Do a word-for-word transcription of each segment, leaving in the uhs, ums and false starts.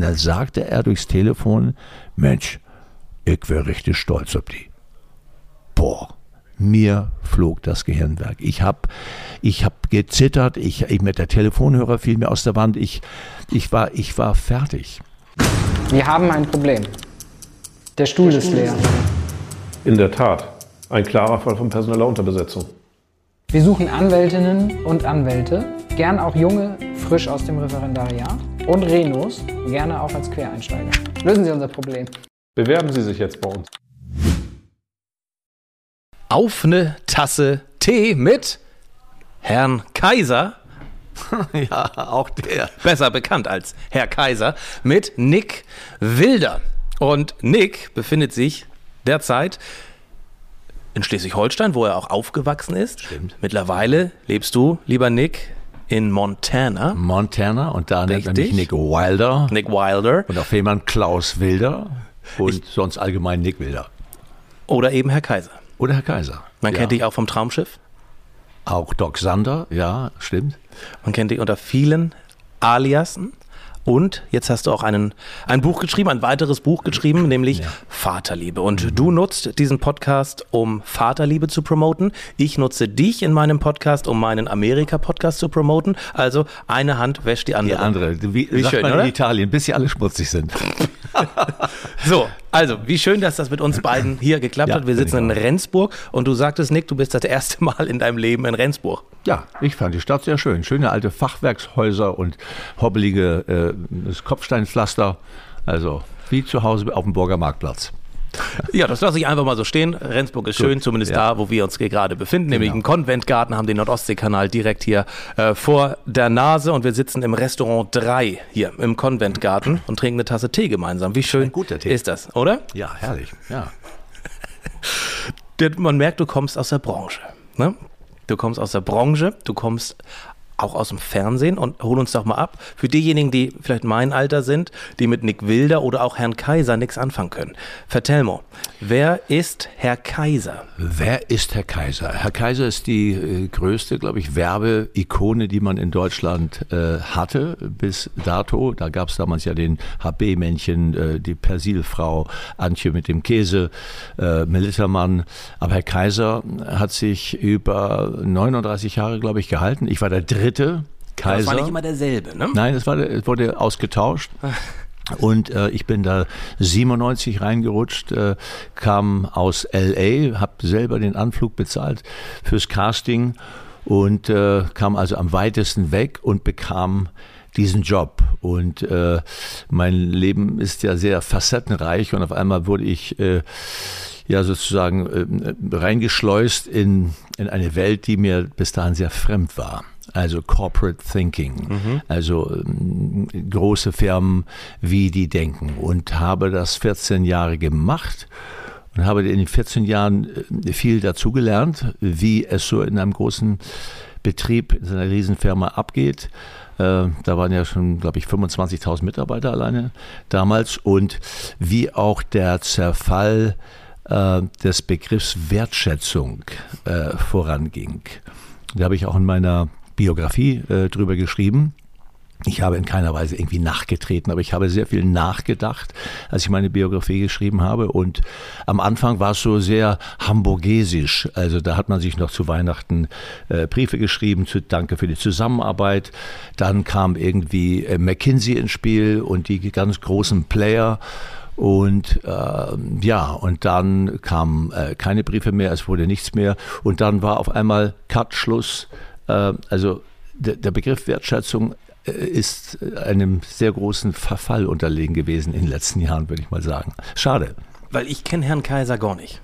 dann sagte er durchs Telefon, Mensch, ich wäre richtig stolz auf die. Boah, mir flog das Gehirnwerk. Ich habe ich hab gezittert, ich, ich mit der Telefonhörer fiel mir aus der Wand, ich, ich, war, ich war fertig. Wir haben ein Problem. Der Stuhl, der Stuhl ist leer. In der Tat, ein klarer Fall von personeller Unterbesetzung. Wir suchen Anwältinnen und Anwälte, gern auch junge, frisch aus dem Referendariat und Renos, gerne auch als Quereinsteiger. Lösen Sie unser Problem. Bewerben Sie sich jetzt bei uns. Auf eine Tasse Tee mit Herrn Kaiser. Ja, auch der. Besser bekannt als Herr Kaiser, mit Nick Wilder. Und Nick befindet sich derzeit in Schleswig-Holstein, wo er auch aufgewachsen ist. Stimmt. Mittlerweile lebst du, lieber Nick, in Montana. Montana und da nennt man Richtig. mich Nick Wilder. Nick Wilder. Und auf jemand Klaus Wilder und ich, sonst allgemein Nick Wilder. Oder eben Herr Kaiser. Oder Herr Kaiser. Man ja. kennt dich auch vom Traumschiff. Auch Doc Sander, ja, stimmt. Man kennt dich unter vielen Aliasen. Und jetzt hast du auch einen, ein Buch geschrieben, ein weiteres Buch geschrieben, nämlich ja. Vaterliebe. Und mhm. du nutzt diesen Podcast, um Vaterliebe zu promoten. Ich nutze dich in meinem Podcast, um meinen Amerika-Podcast zu promoten. Also eine Hand wäscht die andere. Die andere, wie, wie sagt schön, man oder? In Italien, bis sie alle schmutzig sind. So, also wie schön, dass das mit uns beiden hier geklappt ja, hat. Wir sitzen in Rendsburg und du sagtest, Nick, du bist das erste Mal in deinem Leben in Rendsburg. Ja, ich fand die Stadt sehr schön. Schöne alte Fachwerkshäuser und hobbelige äh, Kopfsteinpflaster. Also wie zu Hause auf dem Burger Marktplatz. Ja, das lasse ich einfach mal so stehen. Rendsburg ist Gut, schön, zumindest ja. da, wo wir uns hier gerade befinden, Genau. nämlich im Konventgarten, haben den Nordostseekanal direkt hier äh, vor der Nase und wir sitzen im Restaurant drei hier im Konventgarten und trinken eine Tasse Tee gemeinsam. Wie schön Ein guter Tee. ist das, oder? Ja, herrlich. Ja. Man merkt, du kommst aus der Branche. Ne? Du kommst aus der Branche, du kommst auch aus dem Fernsehen und hol uns doch mal ab. Für diejenigen, die vielleicht mein Alter sind, die mit Nick Wilder oder auch Herrn Kaiser nichts anfangen können. Vertell mal, wer ist Herr Kaiser? Wer ist Herr Kaiser? Herr Kaiser ist die äh, größte, glaube ich, Werbeikone, die man in Deutschland äh, hatte bis dato. Da gab es damals ja den H B-Männchen, äh, die Persilfrau, Antje mit dem Käse, äh, Melittermann. Aber Herr Kaiser hat sich über neununddreißig Jahre, glaube ich, gehalten. Ich war der dritte Kaiser. Das war nicht immer derselbe, ne? Nein, es, war, es wurde ausgetauscht. Und äh, ich bin da siebenundneunzig reingerutscht, äh, kam aus L A, habe selber den Anflug bezahlt fürs Casting und äh, kam also am weitesten weg und bekam diesen Job. Und äh, mein Leben ist ja sehr facettenreich und auf einmal wurde ich äh, ja sozusagen äh, reingeschleust in, in eine Welt, die mir bis dahin sehr fremd war. Also Corporate Thinking, mhm. also ähm, große Firmen, wie die denken. Und habe das vierzehn Jahre gemacht und habe in den vierzehn Jahren viel dazugelernt, wie es so in einem großen Betrieb, in einer Riesenfirma abgeht. Äh, da waren ja schon, glaube ich, fünfundzwanzigtausend Mitarbeiter alleine damals. Und wie auch der Zerfall äh, des Begriffs Wertschätzung äh, voranging. Da habe ich auch in meiner Biografie äh, drüber geschrieben. Ich habe in keiner Weise irgendwie nachgetreten, aber ich habe sehr viel nachgedacht, als ich meine Biografie geschrieben habe. Und am Anfang war es so sehr hamburgesisch. Also da hat man sich noch zu Weihnachten äh, Briefe geschrieben, zu Danke für die Zusammenarbeit. Dann kam irgendwie äh, McKinsey ins Spiel und die ganz großen Player. Und äh, ja, und dann kamen äh, keine Briefe mehr, es wurde nichts mehr. Und dann war auf einmal Cut, Schluss. Äh, also der, der Begriff Wertschätzung äh, ist einem sehr großen Verfall unterlegen gewesen in den letzten Jahren, würde ich mal sagen. Schade. Weil ich kenne Herrn Kaiser gar nicht.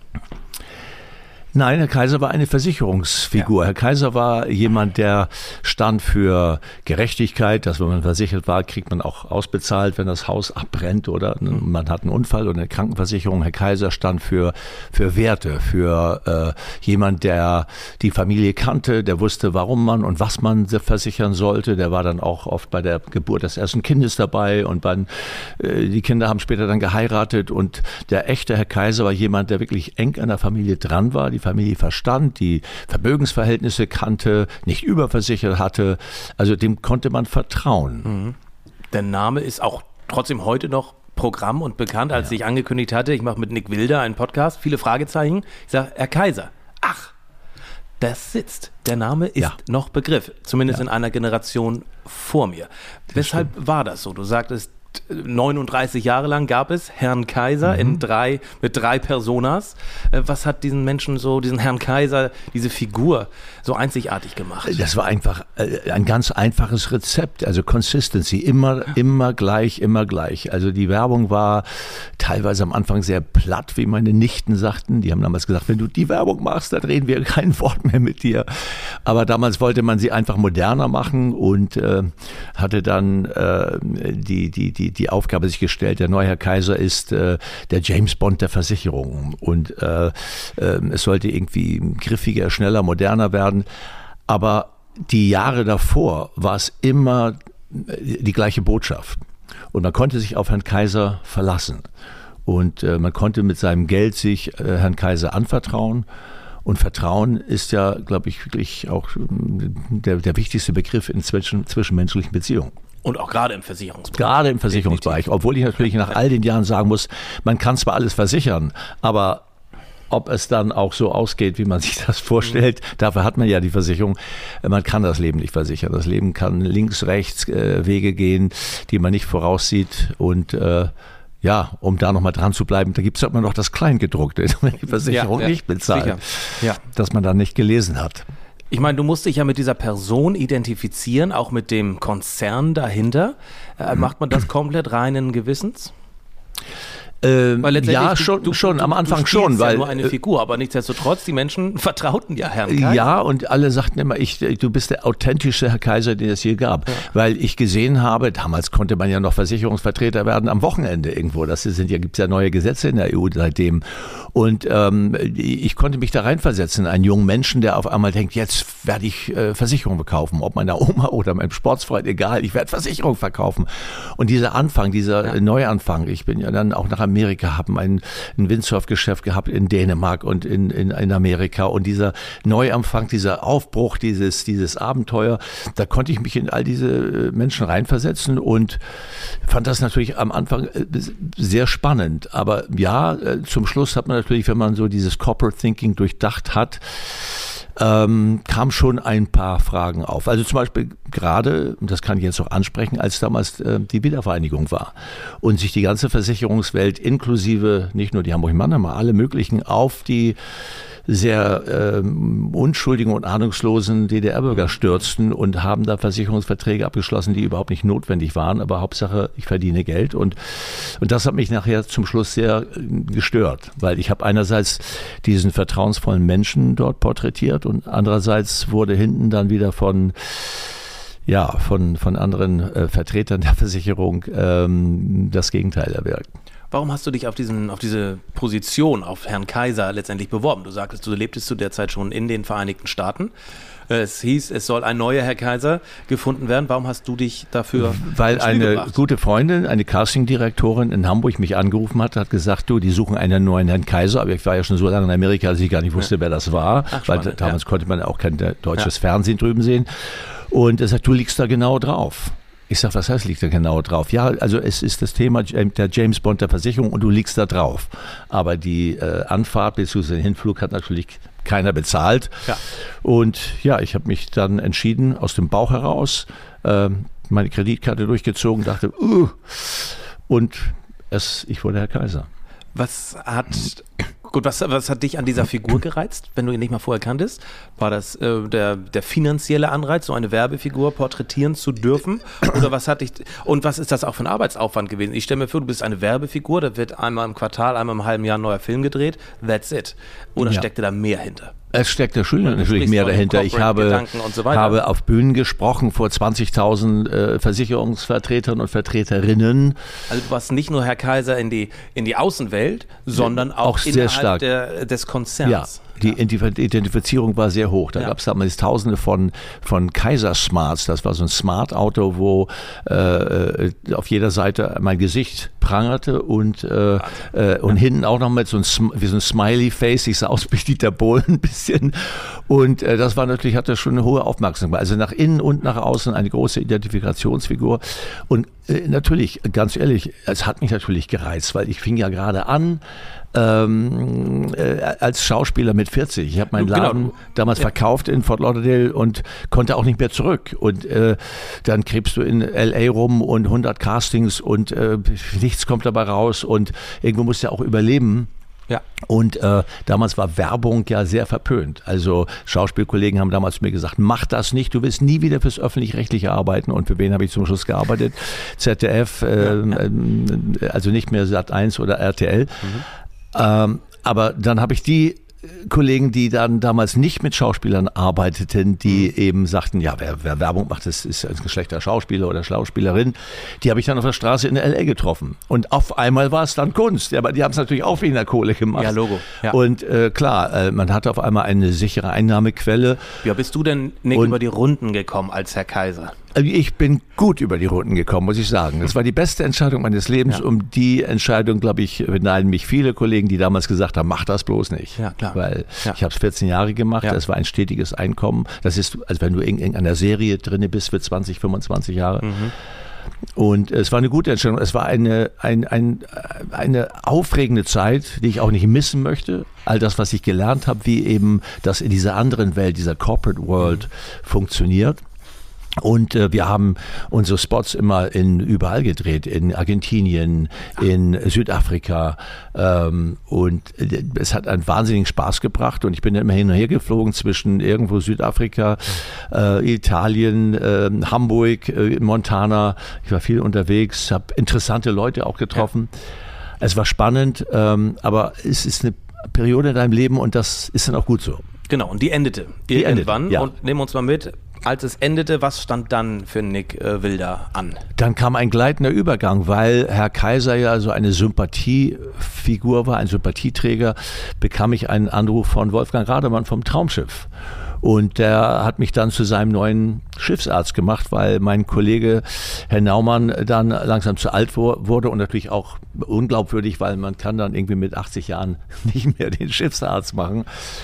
Nein, Herr Kaiser war eine Versicherungsfigur. Ja. Herr Kaiser war jemand, der stand für Gerechtigkeit, dass wenn man versichert war, kriegt man auch ausbezahlt, wenn das Haus abbrennt oder man hat einen Unfall oder eine Krankenversicherung. Herr Kaiser stand für, für Werte, für äh, jemand, der die Familie kannte, der wusste, warum man und was man versichern sollte. Der war dann auch oft bei der Geburt des ersten Kindes dabei und bei, äh, die Kinder haben später dann geheiratet und der echte Herr Kaiser war jemand, der wirklich eng an der Familie dran war, die Familie verstand, die Vermögensverhältnisse kannte, nicht überversichert hatte. Also dem konnte man vertrauen. Mhm. Der Name ist auch trotzdem heute noch Programm und bekannt, als ja. ich angekündigt hatte, ich mache mit Nick Wilder einen Podcast, viele Fragezeichen. Ich sage, Herr Kaiser, ach, das sitzt. Der Name ist ja. noch Begriff, zumindest ja. in einer Generation vor mir. Das Weshalb stimmt. war das so? Du sagtest, neununddreißig Jahre lang gab es Herrn Kaiser mhm. in drei, mit drei Personas. Was hat diesen Menschen so, diesen Herrn Kaiser, diese Figur so einzigartig gemacht? Das war einfach ein ganz einfaches Rezept, also Consistency, immer, immer gleich, immer gleich. Also die Werbung war teilweise am Anfang sehr platt, wie meine Nichten sagten. Die haben damals gesagt, wenn du die Werbung machst, dann reden wir kein Wort mehr mit dir. Aber damals wollte man sie einfach moderner machen und äh, hatte dann äh, die, die, die, die Aufgabe sich gestellt, der neue Herr Kaiser ist äh, der James Bond der Versicherung und äh, äh, es sollte irgendwie griffiger, schneller, moderner werden. Aber die Jahre davor war es immer die gleiche Botschaft und man konnte sich auf Herrn Kaiser verlassen und äh, man konnte mit seinem Geld sich äh, Herrn Kaiser anvertrauen. Und Vertrauen ist ja, glaube ich, wirklich auch der, der wichtigste Begriff in zwischen, zwischenmenschlichen Beziehungen. Und auch gerade im Versicherungsbereich. Gerade im Versicherungsbereich, definitiv. Obwohl ich natürlich nach all den Jahren sagen muss, man kann zwar alles versichern, aber ob es dann auch so ausgeht, wie man sich das vorstellt, mhm. dafür hat man ja die Versicherung. Man kann das Leben nicht versichern. Das Leben kann links, rechts äh, Wege gehen, die man nicht voraussieht und äh, ja, um da nochmal dran zu bleiben, da gibt es immer noch das Kleingedruckte, wenn die Versicherung ja, ja, nicht bezahlt, ja. dass man da nicht gelesen hat. Ich meine, du musst dich ja mit dieser Person identifizieren, auch mit dem Konzern dahinter. Äh, macht man das komplett reinen Gewissens? Ähm, ja, du, schon, du, schon du, am Anfang schon. Ja weil nur eine Figur, aber nichtsdestotrotz, die Menschen vertrauten ja Herrn Kaiser. Ja, und alle sagten immer, ich, du bist der authentischste Herr Kaiser, den es je gab. Ja. Weil ich gesehen habe, damals konnte man ja noch Versicherungsvertreter werden am Wochenende irgendwo. Das sind ja, gibt es ja neue Gesetze in der E U seitdem. Und ähm, ich konnte mich da reinversetzen, einen jungen Menschen, der auf einmal denkt, jetzt werde ich äh, Versicherung verkaufen, ob meiner Oma oder meinem Sportsfreund, egal, ich werde Versicherung verkaufen. Und dieser Anfang, dieser ja. Neuanfang, ich bin ja dann auch nach Amerika, haben ein, ein Windsurf-Geschäft gehabt in Dänemark und in, in, in Amerika und dieser Neuanfang, dieser Aufbruch, dieses, dieses Abenteuer, da konnte ich mich in all diese Menschen reinversetzen und fand das natürlich am Anfang sehr spannend. Aber ja, zum Schluss hat man natürlich, wenn man so dieses Corporate Thinking durchdacht hat, Ähm, kam schon ein paar Fragen auf. Also zum Beispiel gerade, und das kann ich jetzt auch ansprechen, als damals äh, die Wiedervereinigung war und sich die ganze Versicherungswelt inklusive, nicht nur die Hamburg-Mannheimer, alle möglichen auf die sehr ähm, unschuldigen und ahnungslosen D D R-Bürger stürzten und haben da Versicherungsverträge abgeschlossen, die überhaupt nicht notwendig waren, aber Hauptsache, ich verdiene Geld und, und das hat mich nachher zum Schluss sehr gestört, weil ich habe einerseits diesen vertrauensvollen Menschen dort porträtiert und andererseits wurde hinten dann wieder von ja, von, von anderen äh, Vertretern der Versicherung ähm, das Gegenteil erwirkt. Warum hast du dich auf, diesen, auf diese Position, auf Herrn Kaiser letztendlich beworben? Du sagtest, du lebtest zu der Zeit schon in den Vereinigten Staaten. Es hieß, es soll ein neuer Herr Kaiser gefunden werden. Warum hast du dich dafür Weil eine gebracht? Gute Freundin, eine Castingdirektorin in Hamburg mich angerufen hat, hat gesagt, du, die suchen einen neuen Herrn Kaiser. Aber ich war ja schon so lange in Amerika, dass ich gar nicht wusste, ja. wer das war. Ach, weil spannend, damals ja. konnte man auch kein deutsches ja. Fernsehen drüben sehen. Und er sagt, du liegst da genau drauf. Ich sage, was heißt, liegt da genau drauf? Ja, also es ist das Thema der James Bond der Versicherung und du liegst da drauf. Aber die äh, Anfahrt bzw. den Hinflug hat natürlich keiner bezahlt. Ja. Und ja, ich habe mich dann entschieden, aus dem Bauch heraus, äh, meine Kreditkarte durchgezogen, dachte, uh, und es, ich wurde Herr Kaiser. Was hat... Gut, was, was hat dich an dieser Figur gereizt, wenn du ihn nicht mal vorher kanntest? War das äh, der, der finanzielle Anreiz, so eine Werbefigur porträtieren zu dürfen? Oder was hat dich, und was ist das auch für ein Arbeitsaufwand gewesen? Ich stelle mir vor, du bist eine Werbefigur, da wird einmal im Quartal, einmal im halben Jahr ein neuer Film gedreht, that's it. Oder ja. steckte da mehr hinter? Es steckt da schon natürlich mehr dahinter. Ich habe, so habe auf Bühnen gesprochen vor zwanzigtausend äh, Versicherungsvertretern und Vertreterinnen. Also du warst nicht nur Herr Kaiser in die, in die Außenwelt, sondern auch, auch sehr innerhalb stark. Der, des Konzerns. Ja. Die Identifizierung war sehr hoch. Da ja. gab es damals Tausende von, von Kaiser Smarts. Das war so ein Smart-Auto, wo äh, auf jeder Seite mein Gesicht prangerte und, äh, äh, und ja. hinten auch noch mit so ein, wie so ein Smiley-Face. Ich sah aus wie Dieter Bohlen ein bisschen. Und äh, das war natürlich, hatte schon eine hohe Aufmerksamkeit. Also nach innen und nach außen eine große Identifikationsfigur. Und äh, natürlich, ganz ehrlich, es hat mich natürlich gereizt, weil ich fing ja gerade an ähm, äh, als Schauspieler mit vierzig. Ich habe meinen Laden genau. damals ja. verkauft in Fort Lauderdale und konnte auch nicht mehr zurück. Und äh, dann krebst du in L A rum und hundert Castings und äh, nichts kommt dabei raus und irgendwo musst du ja auch überleben. Ja. Und äh, damals war Werbung ja sehr verpönt. Also Schauspielkollegen haben damals mir gesagt, mach das nicht, du willst nie wieder fürs Öffentlich-Rechtliche arbeiten. Und für wen habe ich zum Schluss gearbeitet? Z D F, äh, ja, ja. also nicht mehr Sat eins oder R T L. Mhm. Ähm, aber dann habe ich die Kollegen, die dann damals nicht mit Schauspielern arbeiteten, die mhm. eben sagten, ja, wer, wer Werbung macht, das ist ein schlechter Schauspieler oder Schauspielerin, die habe ich dann auf der Straße in L A getroffen. Und auf einmal war es dann Kunst. Ja, aber die haben es natürlich auch wegen der Kohle gemacht. Ja, Logo. Ja. Und äh, klar, äh, man hatte auf einmal eine sichere Einnahmequelle. Ja, bist du denn, Nick, und über die Runden gekommen als Herr Kaiser? Ich bin gut über die Runden gekommen, muss ich sagen. Das war die beste Entscheidung meines Lebens. Ja. Um die Entscheidung, glaube ich, beneiden mich viele Kollegen, die damals gesagt haben, mach das bloß nicht. Ja, klar. Weil ja. ich habe es vierzehn Jahre gemacht, ja. das war ein stetiges Einkommen. Das ist, als wenn du in irgendeiner Serie drin bist für zwanzig, fünfundzwanzig Jahre. Mhm. Und es war eine gute Entscheidung. Es war eine, ein, ein, eine aufregende Zeit, die ich auch nicht missen möchte. All das, was ich gelernt habe, wie eben das in dieser anderen Welt, dieser Corporate World mhm. funktioniert. Und äh, wir haben unsere Spots immer in überall gedreht, in Argentinien, in Südafrika ähm, und äh, es hat einen wahnsinnigen Spaß gebracht und ich bin immer hin und her geflogen zwischen irgendwo Südafrika, äh, Italien, äh, Hamburg, äh, Montana. Ich war viel unterwegs, habe interessante Leute auch getroffen. Ja. Es war spannend, ähm, aber es ist eine Periode in deinem Leben und das ist dann auch gut so. Genau, und die endete die irgendwann endete, ja. Und nehmen wir uns mal mit. Als es endete, was stand dann für Nick äh, Wilder an? Dann kam ein gleitender Übergang, weil Herr Kaiser ja so eine Sympathiefigur war, ein Sympathieträger, bekam ich einen Anruf von Wolfgang Rademann vom Traumschiff. Und der hat mich dann zu seinem neuen Schiffsarzt gemacht, weil mein Kollege Herr Naumann dann langsam zu alt wurde und natürlich auch unglaubwürdig, weil man kann dann irgendwie mit achtzig Jahren nicht mehr den Schiffsarzt machen.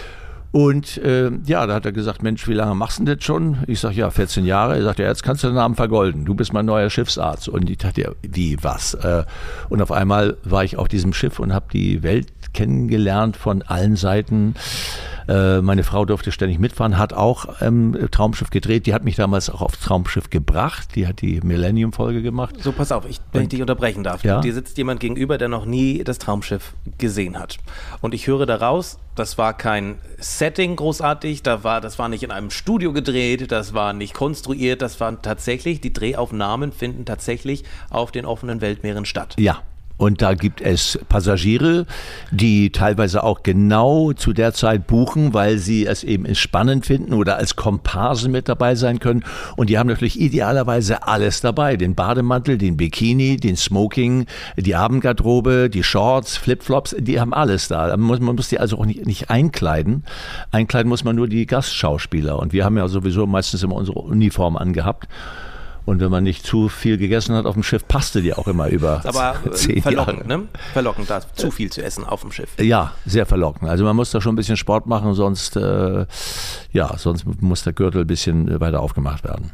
Und äh, ja, da hat er gesagt, Mensch, wie lange machst du denn das schon? Ich sage, ja, vierzehn Jahre. Er sagt, ja, jetzt kannst du den Namen vergolden. Du bist mein neuer Schiffsarzt. Und ich dachte, ja, wie, was? Äh, und auf einmal war ich auf diesem Schiff und habe die Welt kennengelernt von allen Seiten. Äh, meine Frau durfte ständig mitfahren, hat auch ähm, Traumschiff gedreht. Die hat mich damals auch aufs Traumschiff gebracht. Die hat die Millennium-Folge gemacht. So, pass auf, ich, wenn ich dich unterbrechen darf. Ja? Dir sitzt jemand gegenüber, der noch nie das Traumschiff gesehen hat. Und ich höre daraus, das war kein Setting großartig, da war, das war nicht in einem Studio gedreht, das war nicht konstruiert, das waren tatsächlich, die Drehaufnahmen finden tatsächlich auf den offenen Weltmeeren statt. Ja. Und da gibt es Passagiere, die teilweise auch genau zu der Zeit buchen, weil sie es eben spannend finden oder als Komparsen mit dabei sein können. Und die haben natürlich idealerweise alles dabei. Den Bademantel, den Bikini, den Smoking, die Abendgarderobe, die Shorts, Flipflops, die haben alles da. Man muss, man muss die also auch nicht, nicht einkleiden. Einkleiden muss man nur die Gastschauspieler. Und wir haben ja sowieso meistens immer unsere Uniform angehabt. Und wenn man nicht zu viel gegessen hat auf dem Schiff, passte die auch immer über aber zehn verlockend, Jahre. Ne? Verlockend, da zu viel zu essen auf dem Schiff. Ja, sehr verlockend. Also man muss da schon ein bisschen Sport machen, sonst, äh, ja, sonst muss der Gürtel ein bisschen weiter aufgemacht werden.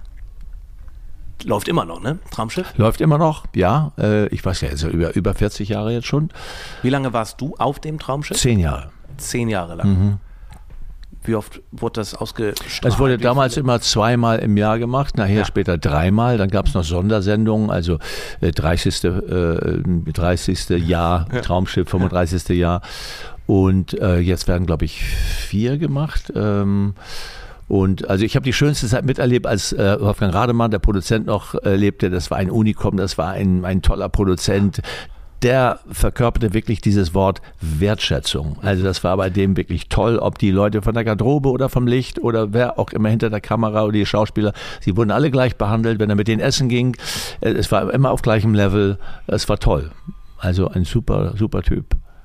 Läuft immer noch, ne? Traumschiff? Läuft immer noch, ja. Äh, ich weiß ja, also über, über vierzig Jahre jetzt schon. Wie lange warst du auf dem Traumschiff? Zehn Jahre. Zehn Jahre lang. Mhm. Wie oft wurde das ausgestrahlt? Es wurde damals immer zweimal im Jahr gemacht, nachher ja. später dreimal. Dann gab es noch Sondersendungen, also äh, dreißigste. Äh, dreißigste Jahr ja. Traumschiff, fünfunddreißigste Jahr. Und äh, jetzt werden, glaube ich, vier gemacht. Ähm, Und also ich habe die schönste Zeit miterlebt, als äh, Wolfgang Rademann, der Produzent, noch äh, lebte. Das war ein Unikum, das war ein, ein toller Produzent. Der verkörperte wirklich dieses Wort Wertschätzung. Also das war bei dem wirklich toll, ob die Leute von der Garderobe oder vom Licht oder wer auch immer hinter der Kamera oder die Schauspieler, sie wurden alle gleich behandelt, wenn er mit denen essen ging. Es war immer auf gleichem Level. Es war toll. Also ein super, super Typ.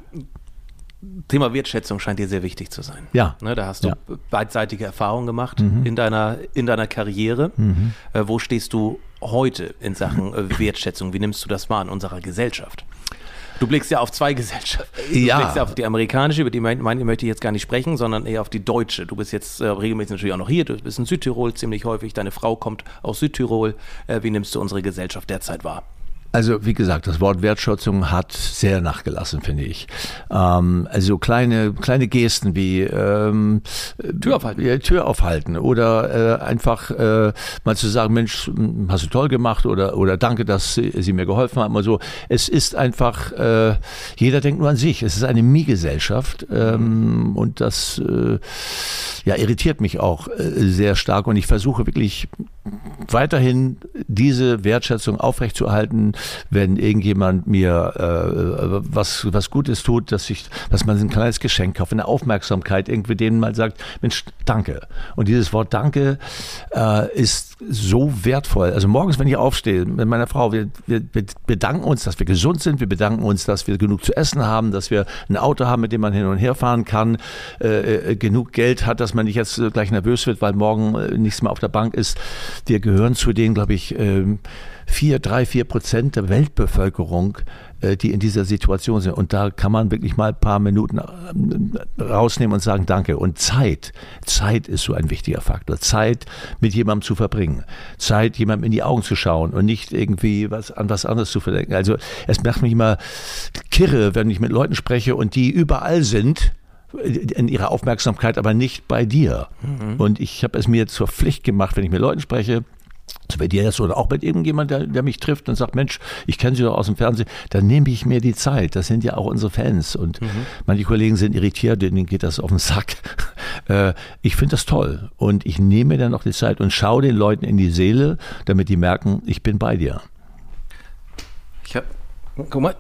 Thema Wertschätzung scheint dir sehr wichtig zu sein. Ja. Ne, da hast du ja. beidseitige Erfahrungen gemacht mhm. in deiner, in deiner Karriere. Mhm. Äh, wo stehst du heute in Sachen äh, Wertschätzung? Wie nimmst du das wahr in unserer Gesellschaft? Du blickst ja auf zwei Gesellschaften. Du ja. blickst ja auf die amerikanische, über die meine möchte ich jetzt gar nicht sprechen, sondern eher auf die deutsche. Du bist jetzt äh, regelmäßig natürlich auch noch hier, du bist in Südtirol ziemlich häufig, deine Frau kommt aus Südtirol. Äh, wie nimmst du unsere Gesellschaft derzeit wahr? Also wie gesagt, das Wort Wertschätzung hat sehr nachgelassen, finde ich. Ähm, also kleine kleine Gesten wie ähm, Tür aufhalten, ja, Tür aufhalten oder äh, einfach äh, mal zu sagen, Mensch, hast du toll gemacht oder oder danke, dass Sie, Sie mir geholfen haben. Also es ist einfach, äh, jeder denkt nur an sich. Es ist eine Mie-Gesellschaft ähm, und das äh, ja irritiert mich auch äh, sehr stark und ich versuche wirklich weiterhin diese Wertschätzung aufrechtzuerhalten, wenn irgendjemand mir äh, was, was Gutes tut, dass ich, dass man ein kleines Geschenk kauft, eine Aufmerksamkeit, irgendwie denen mal sagt, Mensch, danke. Und dieses Wort Danke äh, ist so wertvoll. Also morgens, wenn ich aufstehe mit meiner Frau, wir, wir, wir bedanken uns, dass wir gesund sind, wir bedanken uns, dass wir genug zu essen haben, dass wir ein Auto haben, mit dem man hin und her fahren kann, äh, äh, genug Geld hat, dass man nicht jetzt gleich nervös wird, weil morgen äh, nichts mehr auf der Bank ist. Wir gehören zu den, glaube ich, äh, vier, drei, vier Prozent der Weltbevölkerung, äh, die in dieser Situation sind. Und da kann man wirklich mal ein paar Minuten äh, rausnehmen und sagen Danke. Und Zeit, Zeit ist so ein wichtiger Faktor. Zeit mit jemandem zu verbringen. Zeit, jemandem in die Augen zu schauen und nicht irgendwie was an was anderes zu verdenken. Also es macht mich immer kirre, wenn ich mit Leuten spreche und die überall sind, in ihrer Aufmerksamkeit, aber nicht bei dir. Mhm. Und ich habe es mir zur Pflicht gemacht, wenn ich mit Leuten spreche, so bei dir jetzt oder auch mit irgendjemand, der, der mich trifft und sagt, Mensch, ich kenne Sie doch aus dem Fernsehen, dann nehme ich mir die Zeit. Das sind ja auch unsere Fans. Und mhm. manche Kollegen sind irritiert, denen geht das auf den Sack. Äh, ich finde das toll. Und ich nehme mir dann noch die Zeit und schaue den Leuten in die Seele, damit die merken, ich bin bei dir. Ich hab, guck mal,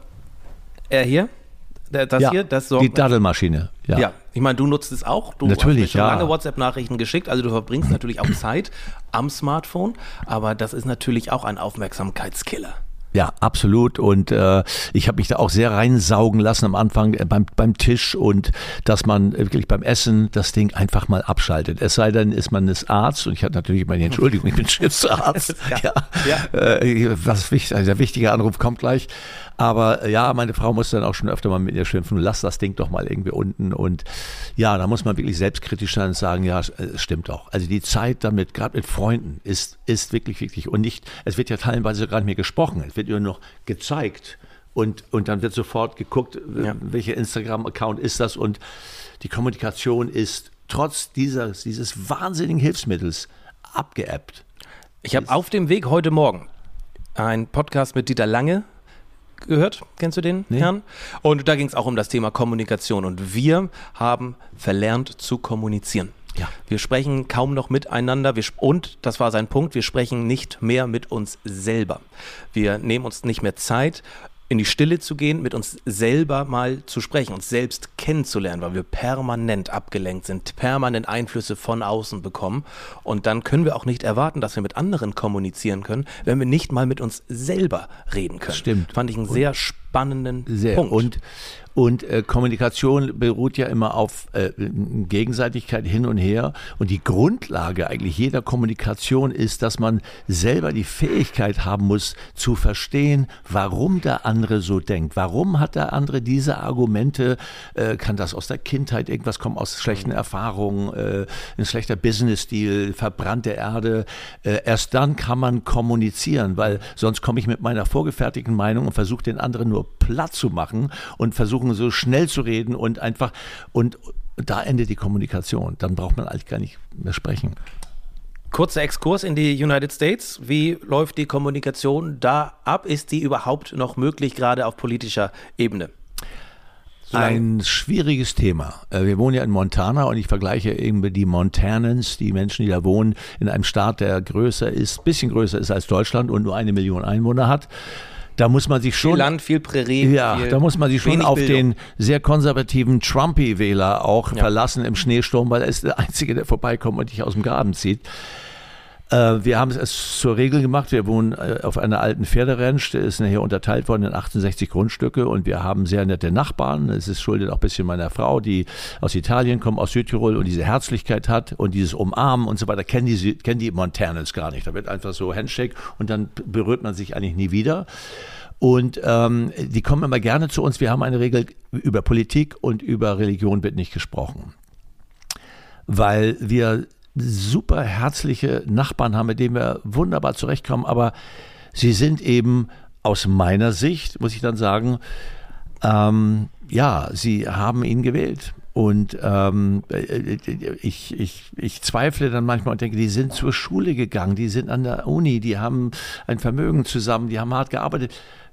er hier, das ja, hier, das sorgt. Die Daddelmaschine. Ja. ja, ich meine, du nutzt es auch. Du natürlich, hast mir schon ja. lange WhatsApp-Nachrichten geschickt, also du verbringst natürlich auch Zeit am Smartphone, aber das ist natürlich auch ein Aufmerksamkeitskiller. Ja, absolut. Und äh, ich habe mich da auch sehr reinsaugen lassen am Anfang äh, beim, beim Tisch und dass man wirklich beim Essen das Ding einfach mal abschaltet. Es sei denn, ist man ist Arzt und ich hatte natürlich meine Entschuldigung, ich bin Schiffsarzt. ja, ja. Äh, was wichtig, also der wichtige Anruf kommt gleich. Aber äh, ja, meine Frau muss dann auch schon öfter mal mit ihr schimpfen, lass das Ding doch mal irgendwie unten. Und ja, da muss man wirklich selbstkritisch sein und sagen, ja, es stimmt doch. Also die Zeit damit, gerade mit Freunden, ist, ist wirklich wichtig. Und nicht, es wird ja teilweise gar nicht mehr gesprochen, es wird nur noch gezeigt und, und dann wird sofort geguckt, ja. welcher Instagram-Account ist das und die Kommunikation ist trotz dieser, dieses wahnsinnigen Hilfsmittels abgeappt. Ich habe auf dem Weg heute Morgen einen Podcast mit Dieter Lange gehört, kennst du den nee. Herrn? Und da ging es auch um das Thema Kommunikation und wir haben verlernt zu kommunizieren. Ja. Wir sprechen kaum noch miteinander wir, und, das war sein Punkt, wir sprechen nicht mehr mit uns selber. Wir nehmen uns nicht mehr Zeit, in die Stille zu gehen, mit uns selber mal zu sprechen, uns selbst kennenzulernen, weil wir permanent abgelenkt sind, permanent Einflüsse von außen bekommen und dann können wir auch nicht erwarten, dass wir mit anderen kommunizieren können, wenn wir nicht mal mit uns selber reden können. Stimmt. Fand ich einen sehr spannenden sehr. Punkt. Und Und äh, Kommunikation beruht ja immer auf äh, Gegenseitigkeit hin und her. Und die Grundlage eigentlich jeder Kommunikation ist, dass man selber die Fähigkeit haben muss, zu verstehen, warum der andere so denkt. Warum hat der andere diese Argumente? Äh, kann das aus der Kindheit irgendwas kommen, aus schlechten Erfahrungen, äh, ein schlechter Business-Stil, verbrannte Erde? Äh, erst dann kann man kommunizieren, weil sonst komme ich mit meiner vorgefertigten Meinung und versuche den anderen nur platt zu machen und versuche so schnell zu reden und einfach, und da endet die Kommunikation. Dann braucht man eigentlich gar nicht mehr sprechen. Kurzer Exkurs in die United States. Wie läuft die Kommunikation da ab? Ist die überhaupt noch möglich, gerade auf politischer Ebene? Ein schwieriges Thema. Wir wohnen ja in Montana und ich vergleiche irgendwie die Montanans, die Menschen, die da wohnen, in einem Staat, der größer ist, bisschen größer ist als Deutschland und nur eine Million Einwohner hat. Da muss man sich schon. Viel Land, viel Prärie. Ja, viel da muss man sich schon auf Bildung. Den sehr konservativen Trumpy-Wähler auch ja. verlassen im Schneesturm, weil er ist der Einzige, der vorbeikommt und dich aus dem Graben zieht. Äh, wir haben es zur Regel gemacht. Wir wohnen äh, auf einer alten Pferderanch. Der ist nachher unterteilt worden in achtundsechzig Grundstücke und wir haben sehr nette Nachbarn. Es ist schuldet auch ein bisschen meiner Frau, die aus Italien kommt, aus Südtirol und diese Herzlichkeit hat und dieses Umarmen und so weiter. Kennen die, kennen die Montanans gar nicht. Da wird einfach so Handshake und dann berührt man sich eigentlich nie wieder. Und ähm, die kommen immer gerne zu uns. Wir haben eine Regel, über Politik und über Religion wird nicht gesprochen. Weil wir super herzliche Nachbarn haben, mit denen wir wunderbar zurechtkommen, aber sie sind eben aus meiner Sicht muss ich dann sagen, ähm, ja, sie haben ihn gewählt. Und ähm, ich, ich, ich zweifle dann manchmal und denke, die sind zur Schule gegangen, die sind an der Uni, die haben ein Vermögen zusammen, die haben hart gearbeitet.